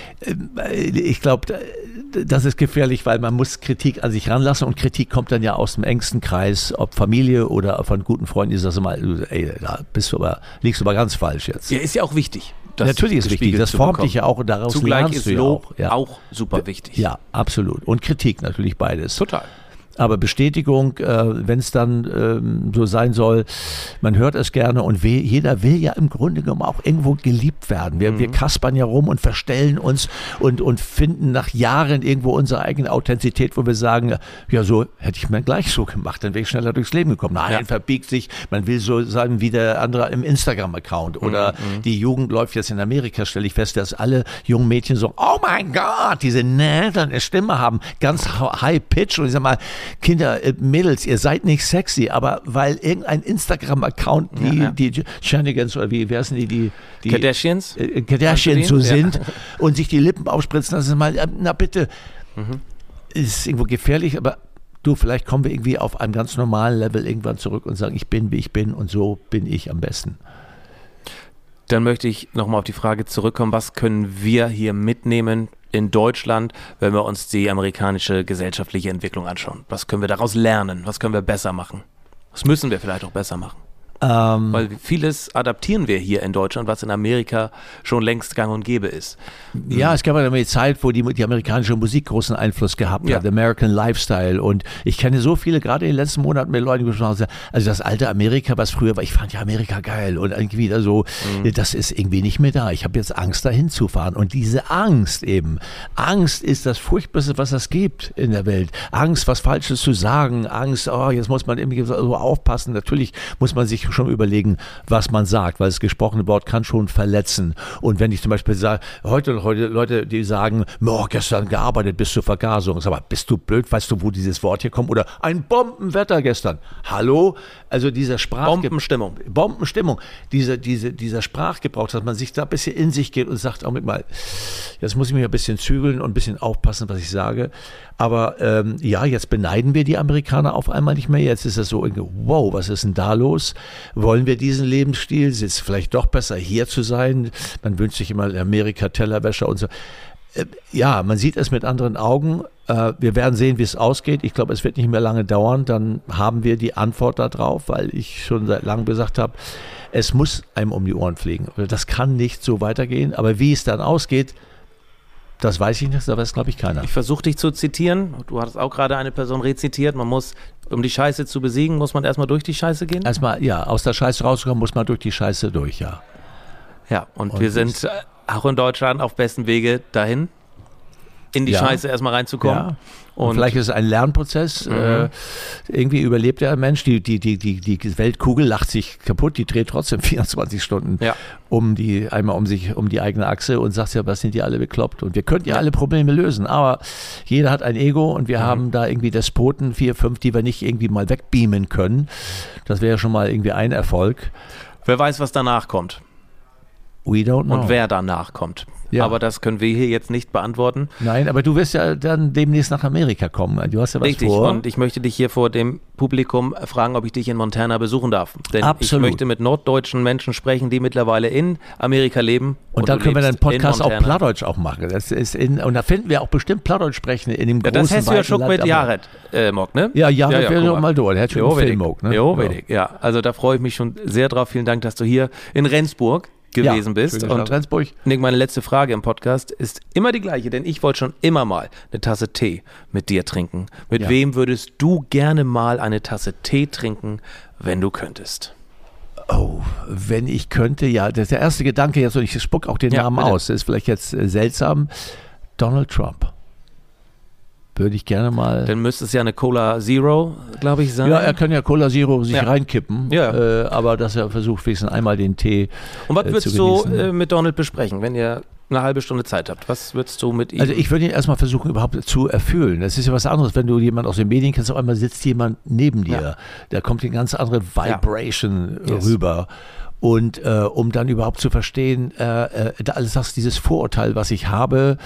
ich glaube, das ist gefährlich, weil man muss Kritik an sich ranlassen und Kritik kommt dann ja aus dem engsten Kreis, ob Familie oder von guten Freunden, die sagen mal, ey, da bist du aber, liegst du aber ganz falsch jetzt. Ja, ist ja auch wichtig. Natürlich ist wichtig, das formt dich ja auch und daraus Zugleich lernst ist du ja Lob auch. Ja. auch super wichtig. Ja, absolut. Und Kritik natürlich beides. Total. Aber Bestätigung, äh, wenn es dann ähm, so sein soll, man hört es gerne und we- jeder will ja im Grunde genommen auch irgendwo geliebt werden. Wir, mhm. wir kaspern ja rum und verstellen uns und, und finden nach Jahren irgendwo unsere eigene Authentizität, wo wir sagen, ja, so hätte ich mir gleich so gemacht, dann wäre ich schneller durchs Leben gekommen. Nein, ja. verbiegt sich, man will so sein wie der andere im Instagram-Account oder mhm. die Jugend läuft jetzt in Amerika, stelle ich fest, dass alle jungen Mädchen so, oh mein Gott, diese näherne Stimme haben, ganz high-pitch und ich sag mal, Kinder, Mädels, ihr seid nicht sexy, aber weil irgendein Instagram-Account die, ja, ja. die Shenanigans oder wie, wie heißen die, die, die Kardashians, äh, Kardashians so sind ja. und sich die Lippen aufspritzen, das ist mal, na bitte, mhm. ist irgendwo gefährlich, aber du, vielleicht kommen wir irgendwie auf einem ganz normalen Level irgendwann zurück und sagen, ich bin, wie ich bin und so bin ich am besten. Dann möchte ich nochmal auf die Frage zurückkommen, was können wir hier mitnehmen in Deutschland, wenn wir uns die amerikanische gesellschaftliche Entwicklung anschauen? Was können wir daraus lernen? Was können wir besser machen? Was müssen wir vielleicht auch besser machen? Ähm, Weil vieles adaptieren wir hier in Deutschland, was in Amerika schon längst gang und gäbe ist. Ja, es gab eine Zeit, wo die, die amerikanische Musik großen Einfluss gehabt Ja. hat, American Lifestyle. Und ich kenne so viele, gerade in den letzten Monaten mit Leuten gesprochen, also das alte Amerika, was früher war, ich fand ja Amerika geil und irgendwie wieder so, mhm. das ist irgendwie nicht mehr da. Ich habe jetzt Angst, da hinzufahren. Und diese Angst eben, Angst ist das Furchtbarste, was es gibt in der Welt. Angst, was Falsches zu sagen, Angst, oh, jetzt muss man irgendwie so aufpassen. Natürlich muss man sich schon überlegen, was man sagt, weil das gesprochene Wort kann schon verletzen. Und wenn ich zum Beispiel sage, heute, heute Leute, die sagen, oh, gestern gearbeitet bis zur Vergasung, sag mal, bist du blöd, weißt du, wo dieses Wort hier kommt? Oder ein Bombenwetter gestern. Hallo? Also dieser Sprach... Bombenstimmung. Bombenstimmung. Diese, diese, dieser Sprachgebrauch, dass man sich da ein bisschen in sich geht und sagt, Augenblick mal, jetzt muss ich mich ein bisschen zügeln und ein bisschen aufpassen, was ich sage. Aber ähm, ja, jetzt beneiden wir die Amerikaner auf einmal nicht mehr. Jetzt ist es so, wow, was ist denn da los? Wollen wir diesen Lebensstil? Ist es vielleicht doch besser, hier zu sein? Man wünscht sich immer Amerika, Tellerwäscher und so. Äh, ja, man sieht es mit anderen Augen. Äh, wir werden sehen, wie es ausgeht. Ich glaube, es wird nicht mehr lange dauern. Dann haben wir die Antwort darauf, weil ich schon seit langem gesagt habe, es muss einem um die Ohren fliegen. Das kann nicht so weitergehen. Aber wie es dann ausgeht, das weiß ich nicht, da weiß, glaube ich, keiner. Ich versuche dich zu zitieren. Du hattest auch gerade eine Person rezitiert. Man muss, um die Scheiße zu besiegen, muss man erstmal durch die Scheiße gehen. Erstmal, ja, aus der Scheiße rauszukommen, muss man durch die Scheiße durch, ja. Ja, und, Und wir sind äh, auch in Deutschland auf besten Wege dahin, in die Ja. Scheiße erstmal reinzukommen. Ja. Und, und vielleicht ist es ein Lernprozess. Mhm. Äh, irgendwie überlebt der Mensch. Die, die, die, die, die Weltkugel lacht sich kaputt. Die dreht trotzdem vierundzwanzig Stunden Ja. um die, einmal um sich, um die eigene Achse und sagt ja, was sind die alle bekloppt? Und wir könnten ja, ja alle Probleme lösen. Aber jeder hat ein Ego und wir mhm. haben da irgendwie Despoten, vier, fünf, die wir nicht irgendwie mal wegbeamen können. Das wäre schon mal irgendwie ein Erfolg. Wer weiß, was danach kommt. We don't know. Und wer danach kommt. Ja. Aber das können wir hier jetzt nicht beantworten. Nein, aber du wirst ja dann demnächst nach Amerika kommen. Du hast ja was Richtig. vor. Und ich möchte dich hier vor dem Publikum fragen, ob ich dich in Montana besuchen darf. Denn Absolut. ich möchte mit norddeutschen Menschen sprechen, die mittlerweile in Amerika leben. Und, und dann können wir den Podcast auch Plattdeutsch auch machen. Das ist in, und da finden wir auch bestimmt Plattdeutsch sprechen in dem ja, großen, das hast du ja schon mit Jared äh, Mock, ne? Ja, Jared ja, ja, wäre doch mal dort. Er hat schon jo, einen Film Mock, ne? Jo, ja. ja, also da freue ich mich schon sehr drauf. Vielen Dank, dass du hier in Rendsburg gewesen ja, bist. Und Rendsburg. Nick, meine letzte Frage im Podcast ist immer die gleiche, denn ich wollte schon immer mal eine Tasse Tee mit dir trinken. Mit ja. wem würdest du gerne mal eine Tasse Tee trinken, wenn du könntest? Oh, wenn ich könnte, ja, das ist der erste Gedanke jetzt, und ich spuck auch den ja, Namen bitte. aus, das ist vielleicht jetzt äh, seltsam, Donald Trump. Würde ich gerne mal... Dann müsste es ja eine Cola Zero, glaube ich, sein. Ja, er kann ja Cola Zero sich ja. reinkippen, ja. äh, aber dass er versucht, wenigstens einmal den Tee Und was äh, würdest zu du genießen. äh, mit Donald besprechen, wenn ihr eine halbe Stunde Zeit habt? Was würdest du mit ihm... Also ich würde ihn erstmal versuchen, überhaupt zu erfüllen. Das ist ja was anderes, wenn du jemand aus den Medien kennst, auf einmal sitzt jemand neben dir. Ja. Da kommt eine ganz andere Vibration ja. yes. rüber. Und äh, um dann überhaupt zu verstehen, äh, äh, da alles das, dieses Vorurteil, was ich habe,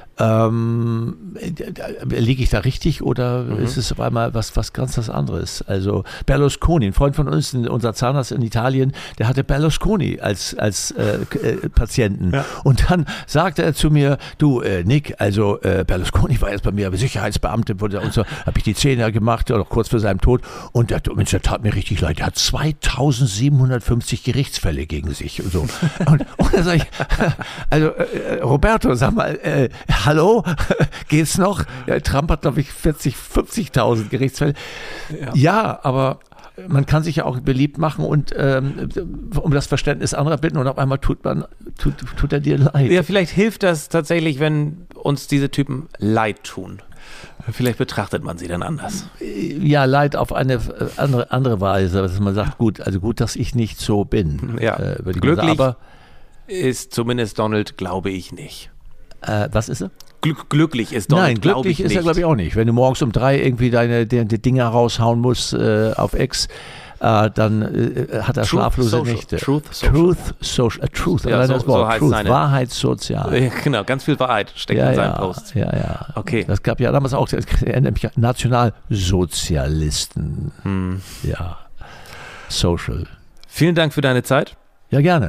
Ähm, liege ich da richtig oder mhm. ist es auf einmal was, was ganz was anderes? Also Berlusconi, ein Freund von uns, unser Zahnarzt in Italien, der hatte Berlusconi als, als äh, äh, Patienten. Ja. Und dann sagte er zu mir, du äh, Nick, also äh, Berlusconi war jetzt bei mir Sicherheitsbeamte und so, habe ich die Zähne gemacht, noch kurz vor seinem Tod. Und der, Mensch, der tat mir richtig leid. Der hat zweitausendsiebenhundertfünfzig Gerichtsfälle gegen sich und so. und, und dann sage ich, also äh, Roberto, sag mal, äh, hallo, geht's noch? Ja, Trump hat, glaube ich, vierzig, fünfzigtausend Gerichtsfälle. Ja. ja, aber man kann sich ja auch beliebt machen und ähm, um das Verständnis anderer bitten und auf einmal tut man, tut, tut er dir leid. Ja, vielleicht hilft das tatsächlich, wenn uns diese Typen leid tun. Vielleicht betrachtet man sie dann anders. Ja, leid auf eine andere, andere Weise, dass man sagt, gut, also gut, dass ich nicht so bin. Ja, äh, glücklich aber, ist zumindest Donald, glaube ich, nicht. Äh, was ist er? Glück, glücklich ist Donald, Nein, glücklich ich ist nicht. er, glaube ich, auch nicht. Wenn du morgens um drei irgendwie deine, deine Dinger raushauen musst äh, auf X, äh, dann äh, hat er Truth schlaflose Social. Nächte. Truth Social. Truth Social. Äh, Truth, ja, allein so, das Wort. so heißt Truth, seine, Wahrheitssozial. Ja, genau, ganz viel Wahrheit steckt ja, in seinen ja, Posts. Ja, ja. Okay. Das gab ja damals auch, er nennt mich Nationalsozialisten. Hm. Ja. Social. Vielen Dank für deine Zeit. Ja, gerne.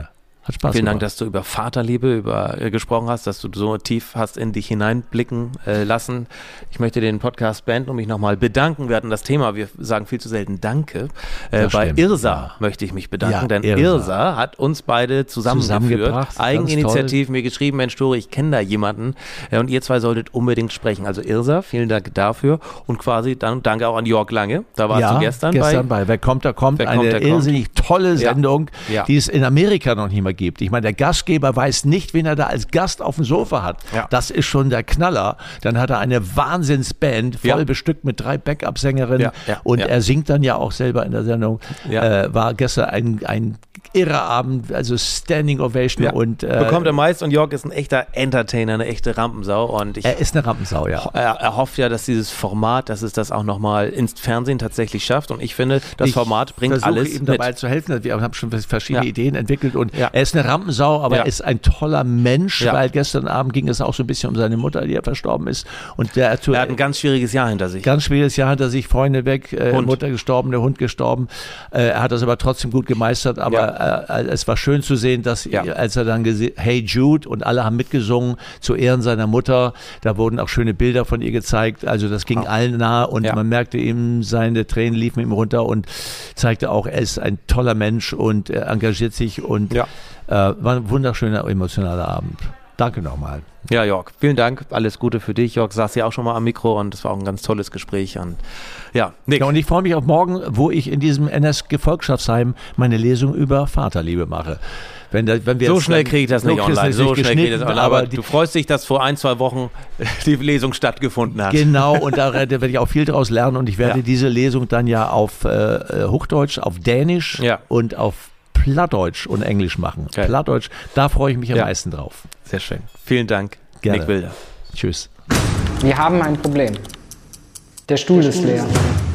Hat Spaß Vielen gemacht. Dank, dass du über Vaterliebe über, äh, gesprochen hast, dass du so tief hast in dich hineinblicken äh, lassen. Ich möchte den Podcast beenden und mich nochmal bedanken. Wir hatten das Thema, wir sagen viel zu selten Danke. Äh, bei stimmt, Irsa ja. möchte ich mich bedanken, Ja, denn Irsa. Irsa hat uns beide zusammengeführt. Zusammengebracht, Eigeninitiativ mir geschrieben, Mensch Dore, ich kenne da jemanden äh, und ihr zwei solltet unbedingt sprechen. Also Irsa, vielen Dank dafür und quasi dann danke auch an Jörg Lange. Da warst ja, du gestern, gestern bei. bei Wer kommt, da kommt. Wer Eine kommt, der kommt. irrsinnig tolle Sendung, Ja. die es in Amerika noch nicht mehr gibt. Ich meine, der Gastgeber weiß nicht, wen er da als Gast auf dem Sofa hat. Ja. Das ist schon der Knaller. Dann hat er eine Wahnsinnsband, voll Ja. bestückt mit drei Backup-Sängerinnen. Ja, ja, und ja. er singt dann ja auch selber in der Sendung. Ja. Äh, war gestern ein, ein irrer Abend, also Standing Ovation. Ja. Und, äh, Bekommt er meist und Jörg ist ein echter Entertainer, eine echte Rampensau und ich er ist eine Rampensau, ja. Er, er hofft ja, dass dieses Format, dass es das auch nochmal ins Fernsehen tatsächlich schafft. Und ich finde, das Ich Format bringt versuche alles ihm mit. dabei zu helfen. Wir haben schon verschiedene Ja. Ideen entwickelt und Ja. er ist eine Rampensau, aber Ja. er ist ein toller Mensch, Ja. weil gestern Abend ging es auch so ein bisschen um seine Mutter, die ja verstorben ist. Und der Er hat ein ganz schwieriges Jahr hinter sich. ganz schwieriges Jahr hinter sich, Freunde weg, äh, Hund. Mutter gestorben, der Hund gestorben. Äh, er hat das aber trotzdem gut gemeistert, aber äh, es war schön zu sehen, dass Ja. als er dann gesehen, Hey Jude, und alle haben mitgesungen zu Ehren seiner Mutter, da wurden auch schöne Bilder von ihr gezeigt, also das ging Wow. allen nahe und Ja. man merkte ihm, seine Tränen liefen ihm runter und zeigte auch, er ist ein toller Mensch und er engagiert sich und Ja. äh, war ein wunderschöner, emotionaler Abend. Danke nochmal. Ja, Jörg, vielen Dank. Alles Gute für dich. Jörg saß ja auch schon mal am Mikro und es war auch ein ganz tolles Gespräch. Und ja, Nick. Ja, und ich freue mich auf morgen, wo ich in diesem N S-Gefolgschaftsheim meine Lesung über Vaterliebe mache. Wenn, da, wenn wir so jetzt schnell dann- kriege ich das nicht kriegst du online. es So nicht schnell kriege ich das geschnitten, online. Aber, aber die, du freust dich, dass vor ein, zwei Wochen die Lesung stattgefunden hat. genau, und da, da werde ich auch viel draus lernen und ich werde Ja. diese Lesung dann ja auf äh, Hochdeutsch, auf Dänisch Ja. und auf Plattdeutsch und Englisch machen. Geil. Plattdeutsch, da freue ich mich am Ja. meisten drauf. Sehr schön. Vielen Dank, Gerne. Nick Wilder. Tschüss. Wir haben ein Problem. Der Stuhl ist leer.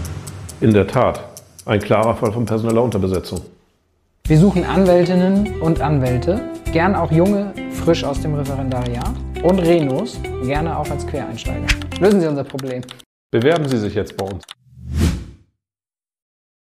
In der Tat, ein klarer Fall von personeller Unterbesetzung. Wir suchen Anwältinnen und Anwälte, gern auch junge, frisch aus dem Referendariat und Renos, gerne auch als Quereinsteiger. Lösen Sie unser Problem. Bewerben Sie sich jetzt bei uns.